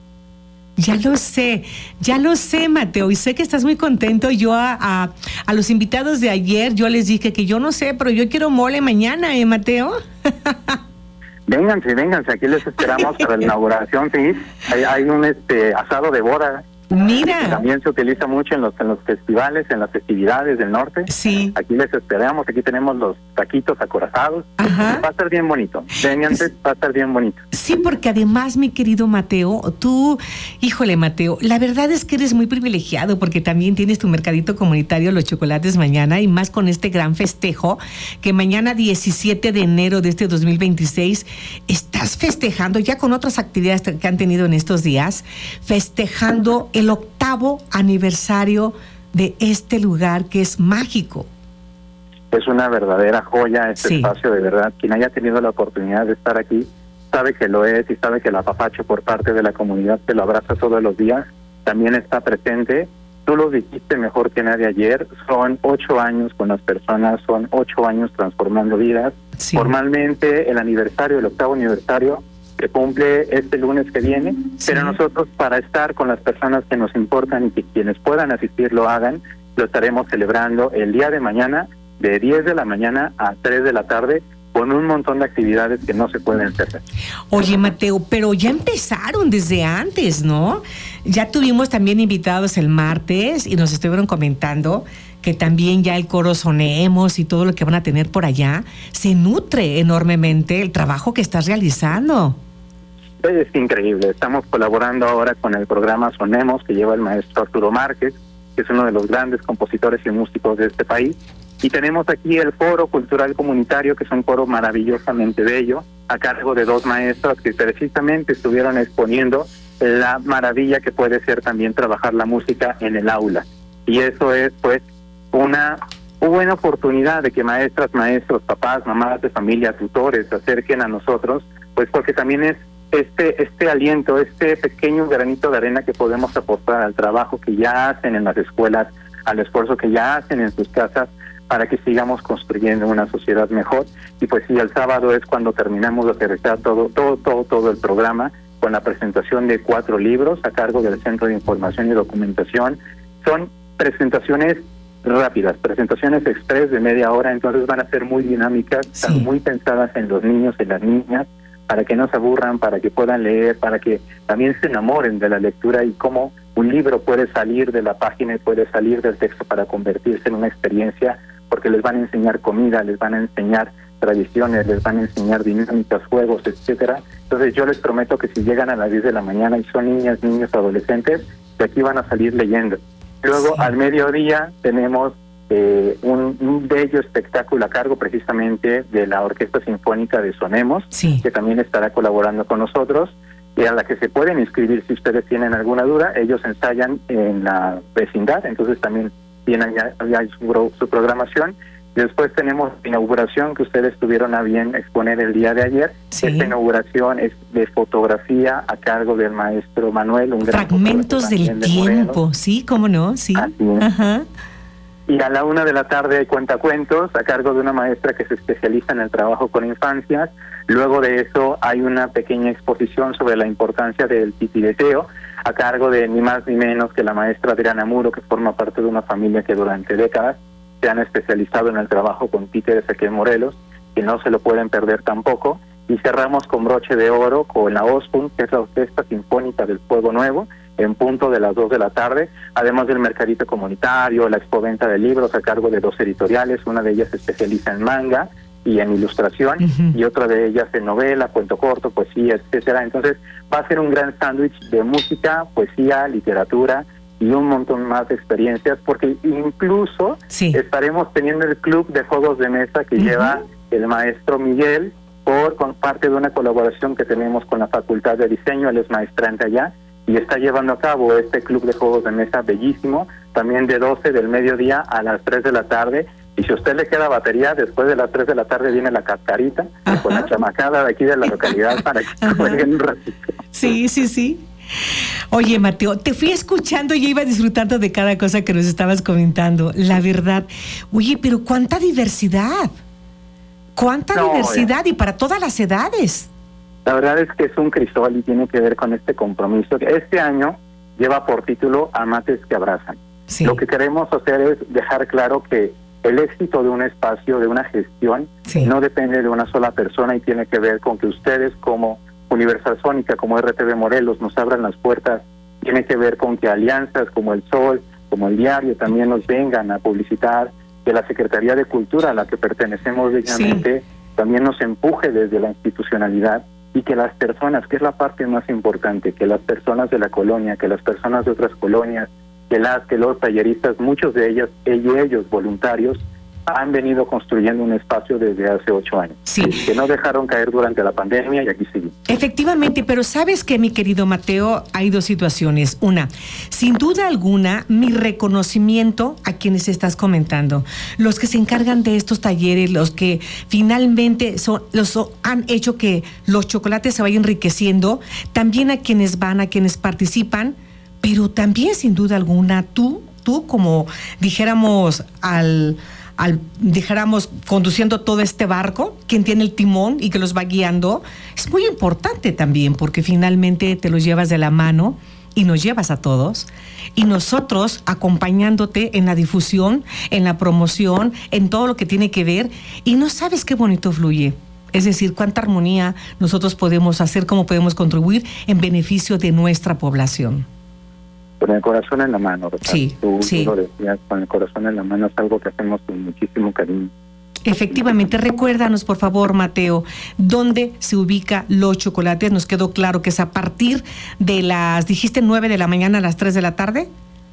Ya lo sé, ya lo sé, Mateo, y sé que estás muy contento. Yo a, a, a los invitados de ayer, yo les dije que yo no sé, pero yo quiero mole mañana, ¿eh, Mateo? Vénganse, vénganse, aquí les esperamos para la inauguración, sí. Hay, hay un este asado de boda. Mira. También se utiliza mucho en los en los festivales, en las festividades del norte. Sí. Aquí les esperamos, aquí tenemos los taquitos acorazados. Ajá. Va a estar bien bonito. Vénganse, va a estar bien bonito. Sí, porque además, mi querido Mateo, tú, híjole, Mateo, la verdad es que eres muy privilegiado porque también tienes tu mercadito comunitario Los Chocolates mañana y más con este gran festejo que mañana diecisiete de enero de este dos mil veintiséis estás festejando ya con otras actividades que han tenido en estos días, festejando el octavo aniversario de este lugar que es mágico. Es una verdadera joya este sí. espacio, de verdad. Quien haya tenido la oportunidad de estar aquí sabe que lo es y sabe que el apapacho por parte de la comunidad que lo abraza todos los días también está presente. Tú lo dijiste mejor que nadie ayer, son ocho años con las personas, son ocho años transformando vidas. Sí. Formalmente el aniversario, el octavo aniversario, se cumple este lunes que viene, sí. pero nosotros para estar con las personas que nos importan y que quienes puedan asistir lo hagan, lo estaremos celebrando el día de mañana de diez de la mañana a tres de la tarde con un montón de actividades que no se pueden perder. Oye, Mateo, pero ya empezaron desde antes, ¿no? Ya tuvimos también invitados el martes y nos estuvieron comentando que también ya el coro Sonemos y todo lo que van a tener por allá se nutre enormemente el trabajo que estás realizando. Es increíble. Estamos colaborando ahora con el programa Sonemos que lleva el maestro Arturo Márquez, que es uno de los grandes compositores y músicos de este país. Y tenemos aquí el Foro Cultural Comunitario, que es un foro maravillosamente bello, a cargo de dos maestros que precisamente estuvieron exponiendo la maravilla que puede ser también trabajar la música en el aula. Y eso es, pues, una buena oportunidad de que maestras, maestros, papás, mamás de familia, tutores se acerquen a nosotros, pues porque también es este este aliento, este pequeño granito de arena que podemos aportar al trabajo que ya hacen en las escuelas, al esfuerzo que ya hacen en sus casas, para que sigamos construyendo una sociedad mejor. Y pues sí, el sábado es cuando terminamos de aterrizar todo, todo, todo, todo el programa, con la presentación de cuatro libros a cargo del Centro de Información y Documentación. Son presentaciones rápidas, presentaciones express de media hora, entonces van a ser muy dinámicas, sí. están muy pensadas en los niños y las niñas, para que no se aburran, para que puedan leer, para que también se enamoren de la lectura y cómo un libro puede salir de la página y puede salir del texto para convertirse en una experiencia, porque les van a enseñar comida, les van a enseñar tradiciones, les van a enseñar dinámicas, juegos, etcétera. Entonces yo les prometo que si llegan a las diez de la mañana y son niñas, niños, adolescentes, de aquí van a salir leyendo. Luego sí. al mediodía tenemos eh, un, un bello espectáculo a cargo precisamente de la Orquesta Sinfónica de Sonemos, sí. que también estará colaborando con nosotros, y a la que se pueden inscribir si ustedes tienen alguna duda. Ellos ensayan en la vecindad, entonces también tienen ya, ya su, su programación. Después tenemos la inauguración que ustedes tuvieron a bien exponer el día de ayer. Sí. Esta inauguración es de fotografía a cargo del maestro Manuel, un gran Fragmentos del de tiempo, Morelos. Sí, cómo no, sí. Ajá. Y a la una de la tarde hay cuentacuentos a cargo de una maestra que se especializa en el trabajo con infancias. Luego de eso hay una pequeña exposición sobre la importancia del titiriteo a cargo de ni más ni menos que la maestra Adriana Muro, que forma parte de una familia que durante décadas se han especializado en el trabajo con títeres aquí en Morelos, que no se lo pueden perder tampoco. Y cerramos con broche de oro con la OSPUN, que es la Orquesta Sinfónica del Fuego Nuevo, en punto de las dos de la tarde, además del mercadito comunitario, la expoventa de libros a cargo de dos editoriales. Una de ellas se especializa en manga y en ilustración, uh-huh. y otra de ellas en novela, cuento corto, poesía, etcétera. Entonces va a ser un gran sándwich de música, poesía, literatura y un montón más de experiencias, porque incluso sí. estaremos teniendo el club de juegos de mesa que uh-huh. lleva el maestro Miguel, por con parte de una colaboración que tenemos con la Facultad de Diseño. Él es maestrante allá y está llevando a cabo este club de juegos de mesa bellísimo, también de doce del mediodía a las tres de la tarde. Y si a usted le queda batería, después de las tres de la tarde viene la cascarita, ajá. con la chamacada de aquí de la localidad para que jueguen un ratito. Sí, sí, sí. Oye, Mateo, te fui escuchando y iba disfrutando de cada cosa que nos estabas comentando. La verdad, oye, pero cuánta diversidad. Cuánta no, diversidad ya. Y para todas las edades. La verdad es que es un crisol y tiene que ver con este compromiso. Este año lleva por título Amates que Abrazan. Sí. Lo que queremos hacer es dejar claro que el éxito de un espacio, de una gestión, Sí. No depende de una sola persona y tiene que ver con que ustedes como Universal Sónica, como R T V Morelos, nos abran las puertas. Tiene que ver con que alianzas como El Sol, como El Diario, también nos vengan a publicitar, que la Secretaría de Cultura a la que pertenecemos dignamente, sí, también nos empuje desde la institucionalidad, y que las personas, que es la parte más importante, que las personas de la colonia, que las personas de otras colonias, que las, que los talleristas, muchos de ellas, ellos, ellos voluntarios, han venido construyendo un espacio desde hace ocho años, sí, que no dejaron caer durante la pandemia y aquí siguen. Efectivamente, pero ¿sabes qué, mi querido Mateo? Hay dos situaciones. Una, sin duda alguna, mi reconocimiento a quienes estás comentando, los que se encargan de estos talleres, los que finalmente son, los han hecho que los chocolates se vayan enriqueciendo, también a quienes van, a quienes participan, pero también sin duda alguna tú, tú como dijéramos al... al, dijéramos, conduciendo todo este barco, quien tiene el timón y que los va guiando, es muy importante también, porque finalmente te los llevas de la mano y nos llevas a todos, y nosotros acompañándote en la difusión, en la promoción, en todo lo que tiene que ver, y no sabes qué bonito fluye. Es decir, cuánta armonía nosotros podemos hacer, cómo podemos contribuir en beneficio de nuestra población. Con el corazón en la mano, Rosario. Sí, tú, sí. tú lo decías, con el corazón en la mano es algo que hacemos con muchísimo cariño. Efectivamente, recuérdanos por favor, Mateo, dónde se ubica Los Chocolates. Nos quedó claro que es a partir de las, dijiste nueve de la mañana a las tres de la tarde.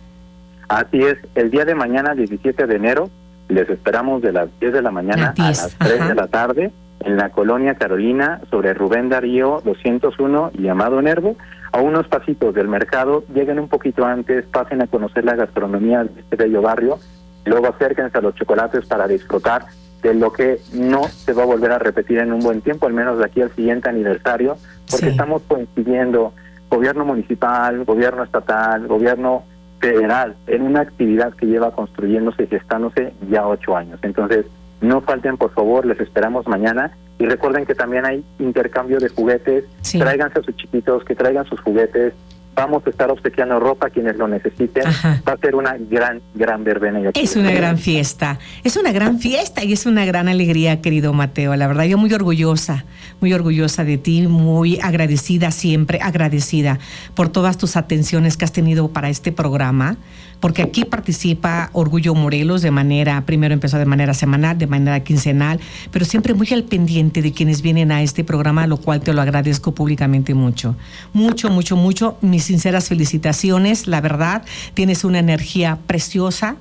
Así es, el día de mañana, diecisiete de enero, les esperamos de las diez de la mañana a las tres Ajá. de la tarde en la colonia Carolina, sobre Rubén Darío doscientos uno y Amado Nervo, a unos pasitos del mercado. Lleguen un poquito antes, pasen a conocer la gastronomía de este bello barrio, y luego acérquense a Los Chocolates para disfrutar de lo que no se va a volver a repetir en un buen tiempo, al menos de aquí al siguiente aniversario, porque sí. estamos coincidiendo gobierno municipal, gobierno estatal, gobierno federal, en una actividad que lleva construyéndose y gestándose ya ocho años. Entonces, no falten, por favor, les esperamos mañana. Y recuerden que también hay intercambio de juguetes, sí. tráiganse a sus chiquitos, que traigan sus juguetes. Vamos a estar obsequiando ropa a quienes lo necesiten. Ajá. Va a ser una gran, gran verbena. Es una gran fiesta, es una gran fiesta y es una gran alegría, querido Mateo. La verdad, yo muy orgullosa, muy orgullosa de ti, muy agradecida siempre, agradecida por todas tus atenciones que has tenido para este programa, porque aquí participa Orgullo Morelos de manera, primero empezó de manera semanal, de manera quincenal, pero siempre muy al pendiente de quienes vienen a este programa, lo cual te lo agradezco públicamente mucho. Mucho, mucho, mucho. Mis sinceras felicitaciones, la verdad, tienes una energía preciosa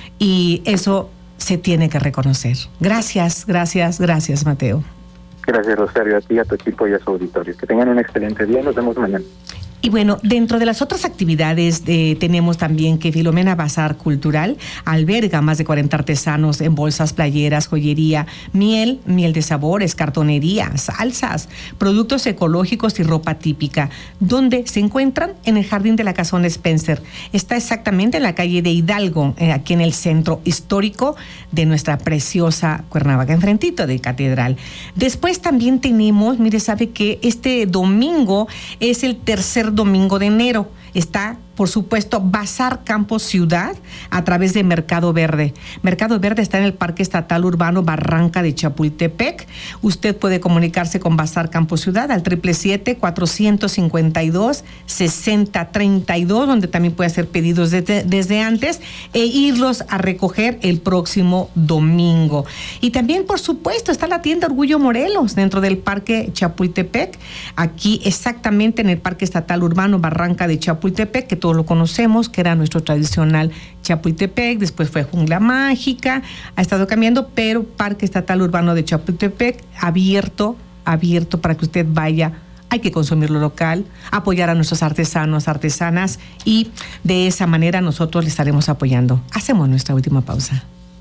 y eso se tiene que reconocer. Gracias, gracias, gracias, Mateo. Gracias, Rosario, a ti, a tu equipo y a su auditorio. Que tengan un excelente día, nos vemos mañana. Y bueno, dentro de las otras actividades eh, tenemos también que Filomena Bazar Cultural alberga más de cuarenta artesanos en bolsas, playeras, joyería, miel, miel de sabores, cartonería, salsas, productos ecológicos y ropa típica, donde se encuentran en el Jardín de la Casona Spencer. Está exactamente en la calle de Hidalgo, eh, aquí en el centro histórico de nuestra preciosa Cuernavaca, enfrentito de Catedral. Después también tenemos, mire, sabe que este domingo es el tercer domingo de enero. Está, por supuesto, Bazar Campo Ciudad a través de Mercado Verde. Mercado Verde está en el Parque Estatal Urbano Barranca de Chapultepec. Usted puede comunicarse con Bazar Campo Ciudad al siete siete siete, cuatro cinco dos, seis cero tres dos, donde también puede hacer pedidos desde, desde antes e irlos a recoger el próximo domingo. Y también, por supuesto, está la tienda Orgullo Morelos dentro del Parque Chapultepec, aquí exactamente en el Parque Estatal Urbano Barranca de Chapultepec, que todos lo conocemos, que era nuestro tradicional Chapultepec, después fue Jungla Mágica, ha estado cambiando, pero Parque Estatal Urbano de Chapultepec abierto, abierto para que usted vaya. Hay que consumir lo local, apoyar a nuestros artesanos, artesanas, y de esa manera nosotros le estaremos apoyando. Hacemos nuestra última pausa.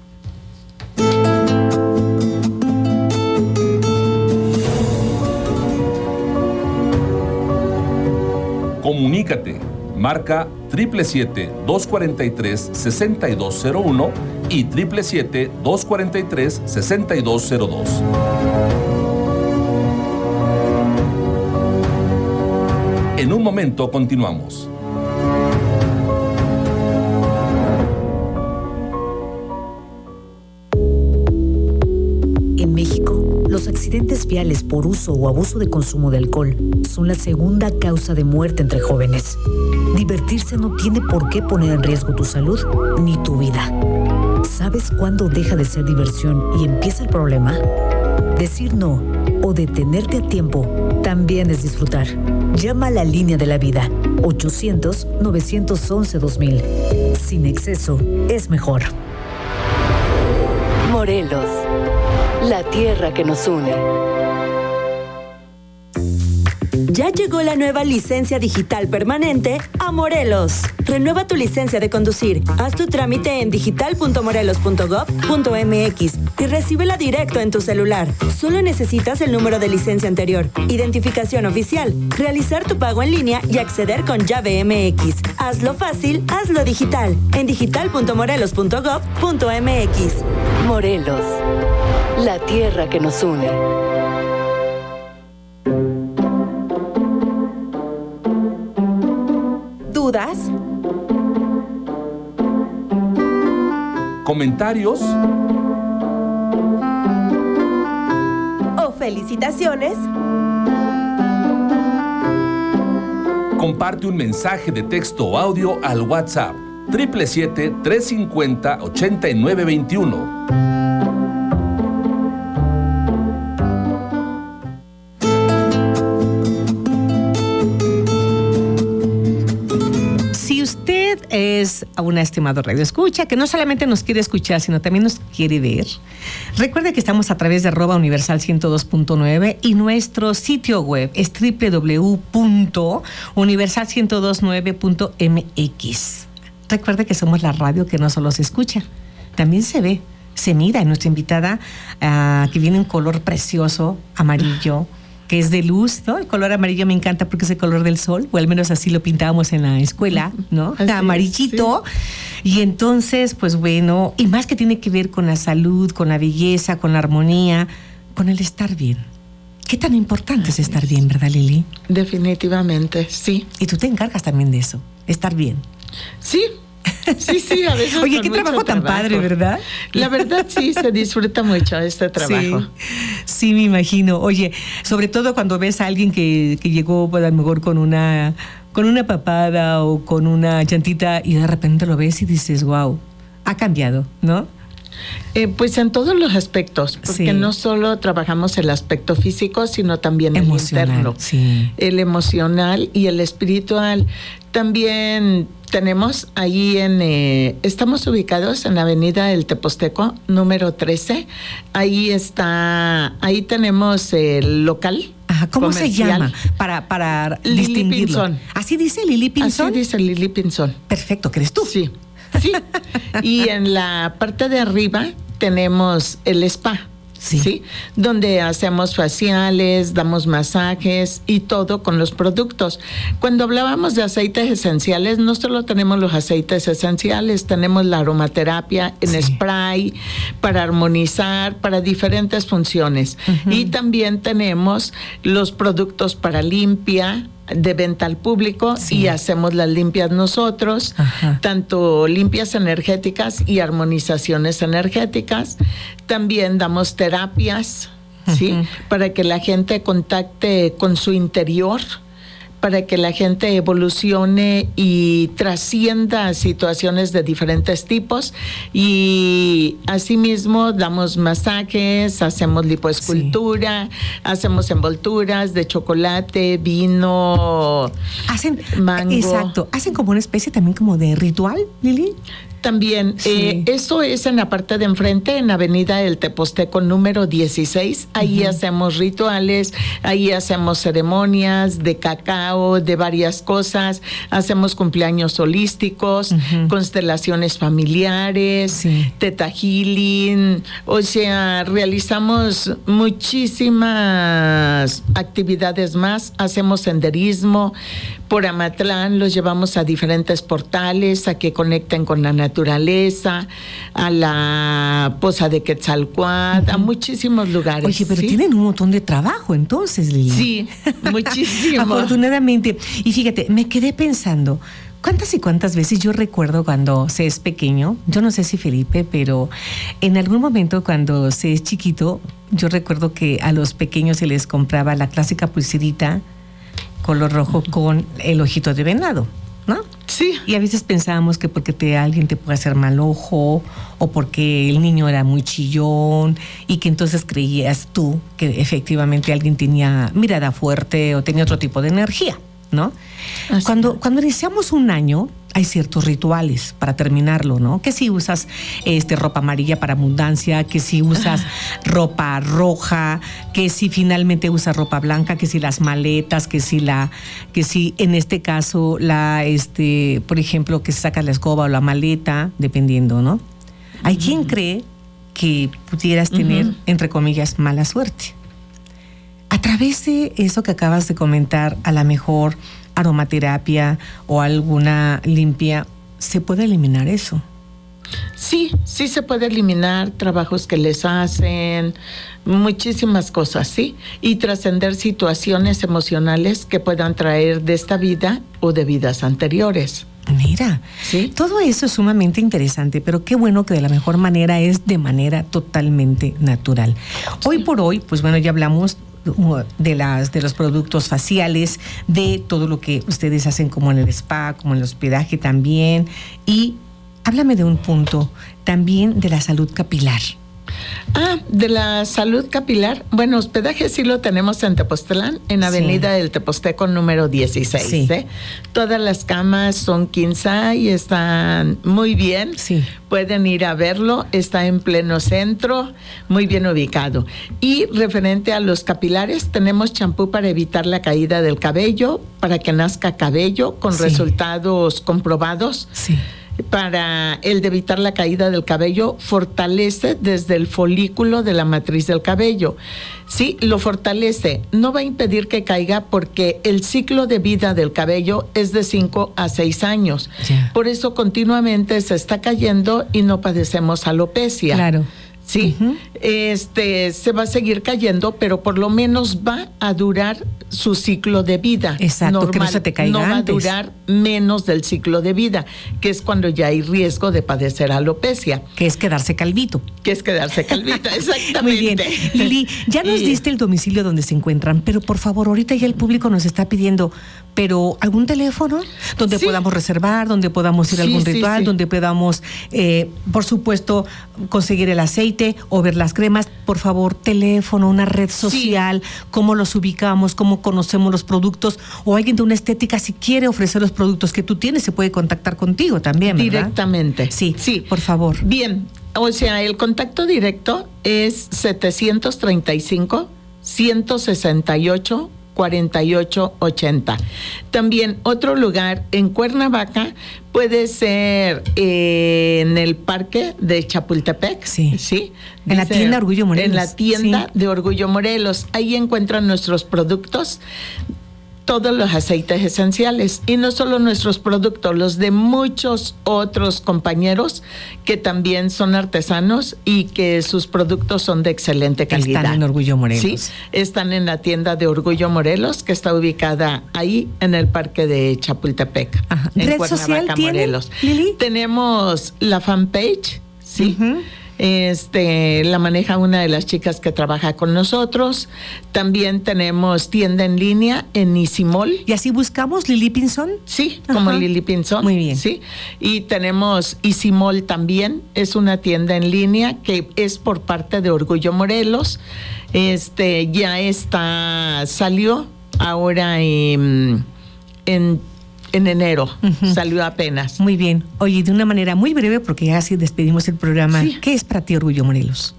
Comunícate. Marca siete siete siete, dos cuatro tres, seis dos cero uno y siete siete siete, dos cuatro tres, seis dos cero dos. En un momento continuamos. En México accidentes viales por uso o abuso de consumo de alcohol son la segunda causa de muerte entre jóvenes. Divertirse no tiene por qué poner en riesgo tu salud ni tu vida. ¿Sabes cuándo deja de ser diversión y empieza el problema? Decir no o detenerte a tiempo también es disfrutar. Llama a la línea de la vida, ochocientos, novecientos once, dos mil. Sin exceso es mejor. Morelos, la tierra que nos une. Ya llegó la nueva licencia digital permanente a Morelos. Renueva tu licencia de conducir. Haz tu trámite en digital punto morelos punto gob punto mx y recíbela directo en tu celular. Solo necesitas el número de licencia anterior, identificación oficial, realizar tu pago en línea y acceder con llave M X. Hazlo fácil, hazlo digital. En digital punto morelos punto gob punto mx. Morelos, la tierra que nos une. ¿Dudas? ¿Comentarios? ¿O felicitaciones? Comparte un mensaje de texto o audio al WhatsApp siete siete siete, tres cinco cero, ocho nueve dos uno. Es a una estimada radio escucha que no solamente nos quiere escuchar, sino también nos quiere ver. Recuerde que estamos a través de arroba universal ciento dos punto nueve y nuestro sitio web es doble u doble u doble u punto universal ciento dos punto nueve punto m x. Recuerde que somos la radio que no solo se escucha, también se ve, se mira. Y nuestra invitada, uh, que viene en color precioso, amarillo, que es de luz, ¿no? El color amarillo me encanta porque es el color del sol, o al menos así lo pintábamos en la escuela, ¿no? Así, amarillito. Sí. Y entonces, pues bueno, y más que tiene que ver con la salud, con la belleza, con la armonía, con el estar bien. ¿Qué tan importante es estar bien, verdad, Lili? Definitivamente, sí. Y tú te encargas también de eso, estar bien. Sí. Sí, sí, a veces. Oye, qué trabajo tan trabajo. padre, ¿verdad? La verdad, sí, se disfruta mucho este trabajo. Sí, sí, me imagino. Oye, sobre todo cuando ves a alguien que, que llegó, pues, a lo mejor con una, con una papada o con una llantita y de repente lo ves y dices, wow, ha cambiado, ¿no? Eh, pues en todos los aspectos, porque sí. no solo trabajamos el aspecto físico, sino también emocional, el interno, sí. el emocional y el espiritual. También tenemos ahí en, eh, estamos ubicados en la avenida del Teposteco, número trece. Ahí está, ahí tenemos el local. Ajá, ¿cómo comercial. Se llama? Para, para distinguirlo. Lili Pinzón. ¿Así dice Lili Pinzón? Así dice Lili Pinzón. Perfecto, ¿crees tú? Sí. Sí, y en la parte de arriba tenemos el spa, sí. ¿sí? Donde hacemos faciales, damos masajes y todo con los productos. Cuando hablábamos de aceites esenciales, no solo tenemos los aceites esenciales, tenemos la aromaterapia en sí. spray para armonizar, para diferentes funciones. Uh-huh. Y también tenemos los productos para limpia, de venta al público, sí. y hacemos las limpias nosotros, Ajá. tanto limpias energéticas y armonizaciones energéticas. También damos terapias, uh-huh. ¿sí? Para que la gente contacte con su interior, para que la gente evolucione y trascienda situaciones de diferentes tipos. Y asimismo damos masajes, hacemos lipoescultura, sí. hacemos envolturas de chocolate, vino, hacen mango. Exacto, hacen como una especie también como de ritual, Lili. También, sí. eh, eso es en la parte de enfrente, en Avenida del Teposteco número dieciséis. Ahí uh-huh. hacemos rituales, ahí hacemos ceremonias de cacao, de varias cosas. Hacemos cumpleaños holísticos, uh-huh. constelaciones familiares, sí. teta healing. O sea, realizamos muchísimas actividades más. Hacemos senderismo por Amatlán, los llevamos a diferentes portales, a que conecten con la naturaleza, a la Poza de Quetzalcóatl, uh-huh. a muchísimos lugares. Oye, pero ¿sí? tienen un montón de trabajo entonces, Lili. Sí, muchísimo. Afortunadamente. Y fíjate, me quedé pensando, ¿Cuántas y cuántas veces yo recuerdo cuando se es pequeño? Yo no sé si Felipe, pero en algún momento cuando se es chiquito, yo recuerdo que a los pequeños se les compraba la clásica pulserita color rojo con el ojito de venado, ¿no? Sí. Y a veces pensábamos que porque te, alguien te puede hacer mal ojo o porque el niño era muy chillón y que entonces creías tú que efectivamente alguien tenía mirada fuerte o tenía otro tipo de energía, ¿no? Cuando, cuando iniciamos un año, hay ciertos rituales para terminarlo, ¿no? Que si usas este, ropa amarilla para abundancia, que si usas ropa roja, que si finalmente usas ropa blanca, que si las maletas, que si la, que si en este caso la, este, por ejemplo, que sacas la escoba o la maleta, dependiendo, ¿no? Hay uh-huh. quien cree que pudieras tener, uh-huh. entre comillas, mala suerte. A través de eso que acabas de comentar, a lo mejor aromaterapia o alguna limpia, ¿se puede eliminar eso? Sí, sí se puede eliminar trabajos que les hacen, muchísimas cosas, ¿sí? Y trascender situaciones emocionales que puedan traer de esta vida o de vidas anteriores. Mira, ¿sí? Todo eso es sumamente interesante, pero qué bueno que de la mejor manera es de manera totalmente natural. Hoy por hoy, pues bueno, ya hablamos de las de los productos faciales, de todo lo que ustedes hacen como en el spa, como en el hospedaje también, y háblame de un punto también de la salud capilar. Ah, de la salud capilar. Bueno, hospedaje sí lo tenemos en Tepoztlán, en Avenida sí. del Teposteco número dieciséis. Sí. ¿eh? Todas las camas son king size y están muy bien. Sí. Pueden ir a verlo, está en pleno centro, muy bien ubicado. Y referente a los capilares, tenemos champú para evitar la caída del cabello, para que nazca cabello con sí. resultados comprobados. Sí. Para el de evitar la caída del cabello, fortalece desde el folículo de la matriz del cabello. Sí, lo fortalece. No va a impedir que caiga porque el ciclo de vida del cabello es de cinco a seis años. Yeah. Por eso continuamente se está cayendo y no padecemos alopecia. Claro. Sí, uh-huh. este se va a seguir cayendo, pero por lo menos va a durar su ciclo de vida. Exacto, normal, que no se te caiga no va antes. a durar menos del ciclo de vida, que es cuando ya hay riesgo de padecer alopecia. Que es quedarse calvito. Que es quedarse calvito, exactamente. Muy bien. Lili, ya nos y... diste el domicilio donde se encuentran, pero por favor, ahorita ya el público nos está pidiendo, pero ¿algún teléfono donde sí. podamos reservar, donde podamos ir a sí, algún ritual, sí, sí. donde podamos, eh, por supuesto, conseguir el aceite o ver las cremas? Por favor, teléfono, una red social, sí. cómo los ubicamos, cómo conocemos los productos, o alguien de una estética si quiere ofrecer los productos que tú tienes se puede contactar contigo también, ¿verdad? Directamente. Sí, sí, por favor. Bien, o sea, el contacto directo es setecientos treinta y cinco, ciento sesenta y ocho, cuarenta y ocho ochenta. También otro lugar en Cuernavaca puede ser eh, en el parque de Chapultepec. Sí. ¿sí? En Dice, la tienda Orgullo Morelos. En la tienda sí. de Orgullo Morelos. Ahí encuentran nuestros productos, todos los aceites esenciales, y no solo nuestros productos, los de muchos otros compañeros que también son artesanos y que sus productos son de excelente calidad. Están en Orgullo Morelos. Sí, están en la tienda de Orgullo Morelos, que está ubicada ahí en el parque de Chapultepec. Ajá. En ¿Red Cuernavaca, social Morelos. ¿Tienen, Lili? Tenemos la fanpage, sí. Uh-huh. Este, la maneja una de las chicas que trabaja con nosotros. También tenemos tienda en línea en Isimol. ¿Y así buscamos Lili Pinzón? Sí, Ajá. como Lili Pinzón. Muy bien. Sí. Y tenemos Isimol también, es una tienda en línea que es por parte de Orgullo Morelos. Este, ya está, salió ahora en, en En enero, uh-huh. salió apenas. Muy bien. Oye, de una manera muy breve, porque ya así despedimos el programa, sí. ¿qué es para ti Orgullo Morelos?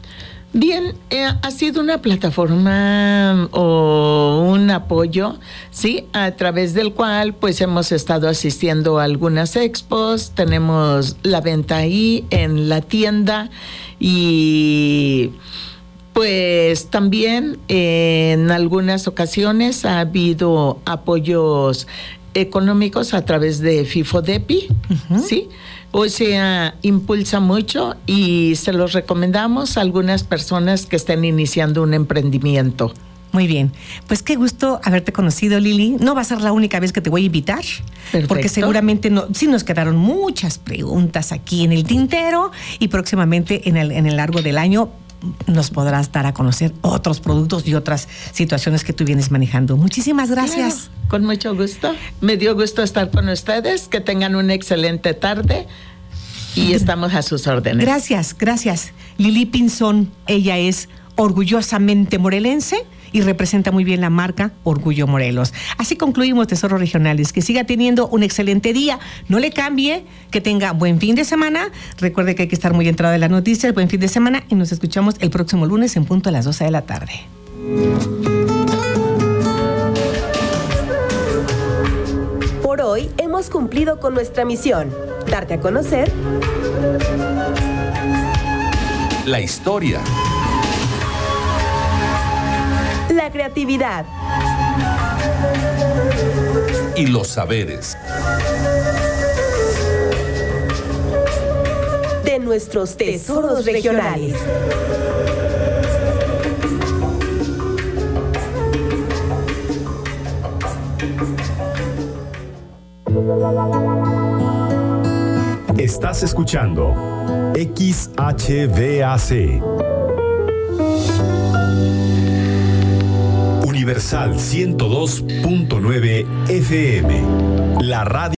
Bien, eh, ha sido una plataforma o un apoyo, sí, a través del cual pues hemos estado asistiendo a algunas expos, tenemos la venta ahí en la tienda y pues también eh, en algunas ocasiones ha habido apoyos económicos a través de FIFODEPI, uh-huh. ¿sí? O sea, impulsa mucho y se los recomendamos a algunas personas que estén iniciando un emprendimiento. Muy bien, pues qué gusto haberte conocido, Lili. No va a ser la única vez que te voy a invitar, Perfecto. Porque seguramente no, sí nos quedaron muchas preguntas aquí en el tintero y próximamente en el, en el largo del año nos podrás dar a conocer otros productos y otras situaciones que tú vienes manejando. Muchísimas gracias. Claro, con mucho gusto. Me dio gusto estar con ustedes. Que tengan una excelente tarde y estamos a sus órdenes. Gracias, gracias. Lili Pinzón, ella es orgullosamente morelense y representa muy bien la marca Orgullo Morelos. Así concluimos Tesoros Regionales. Que siga teniendo un excelente día. No le cambie, que tenga buen fin de semana. Recuerde que hay que estar muy entrado en las noticias. Buen fin de semana y nos escuchamos el próximo lunes en punto a las doce de la tarde. Por hoy hemos cumplido con nuestra misión, darte a conocer la historia, la creatividad y los saberes de nuestros tesoros regionales. Estás escuchando X H V A C Universal ciento dos punto nueve F M, la radio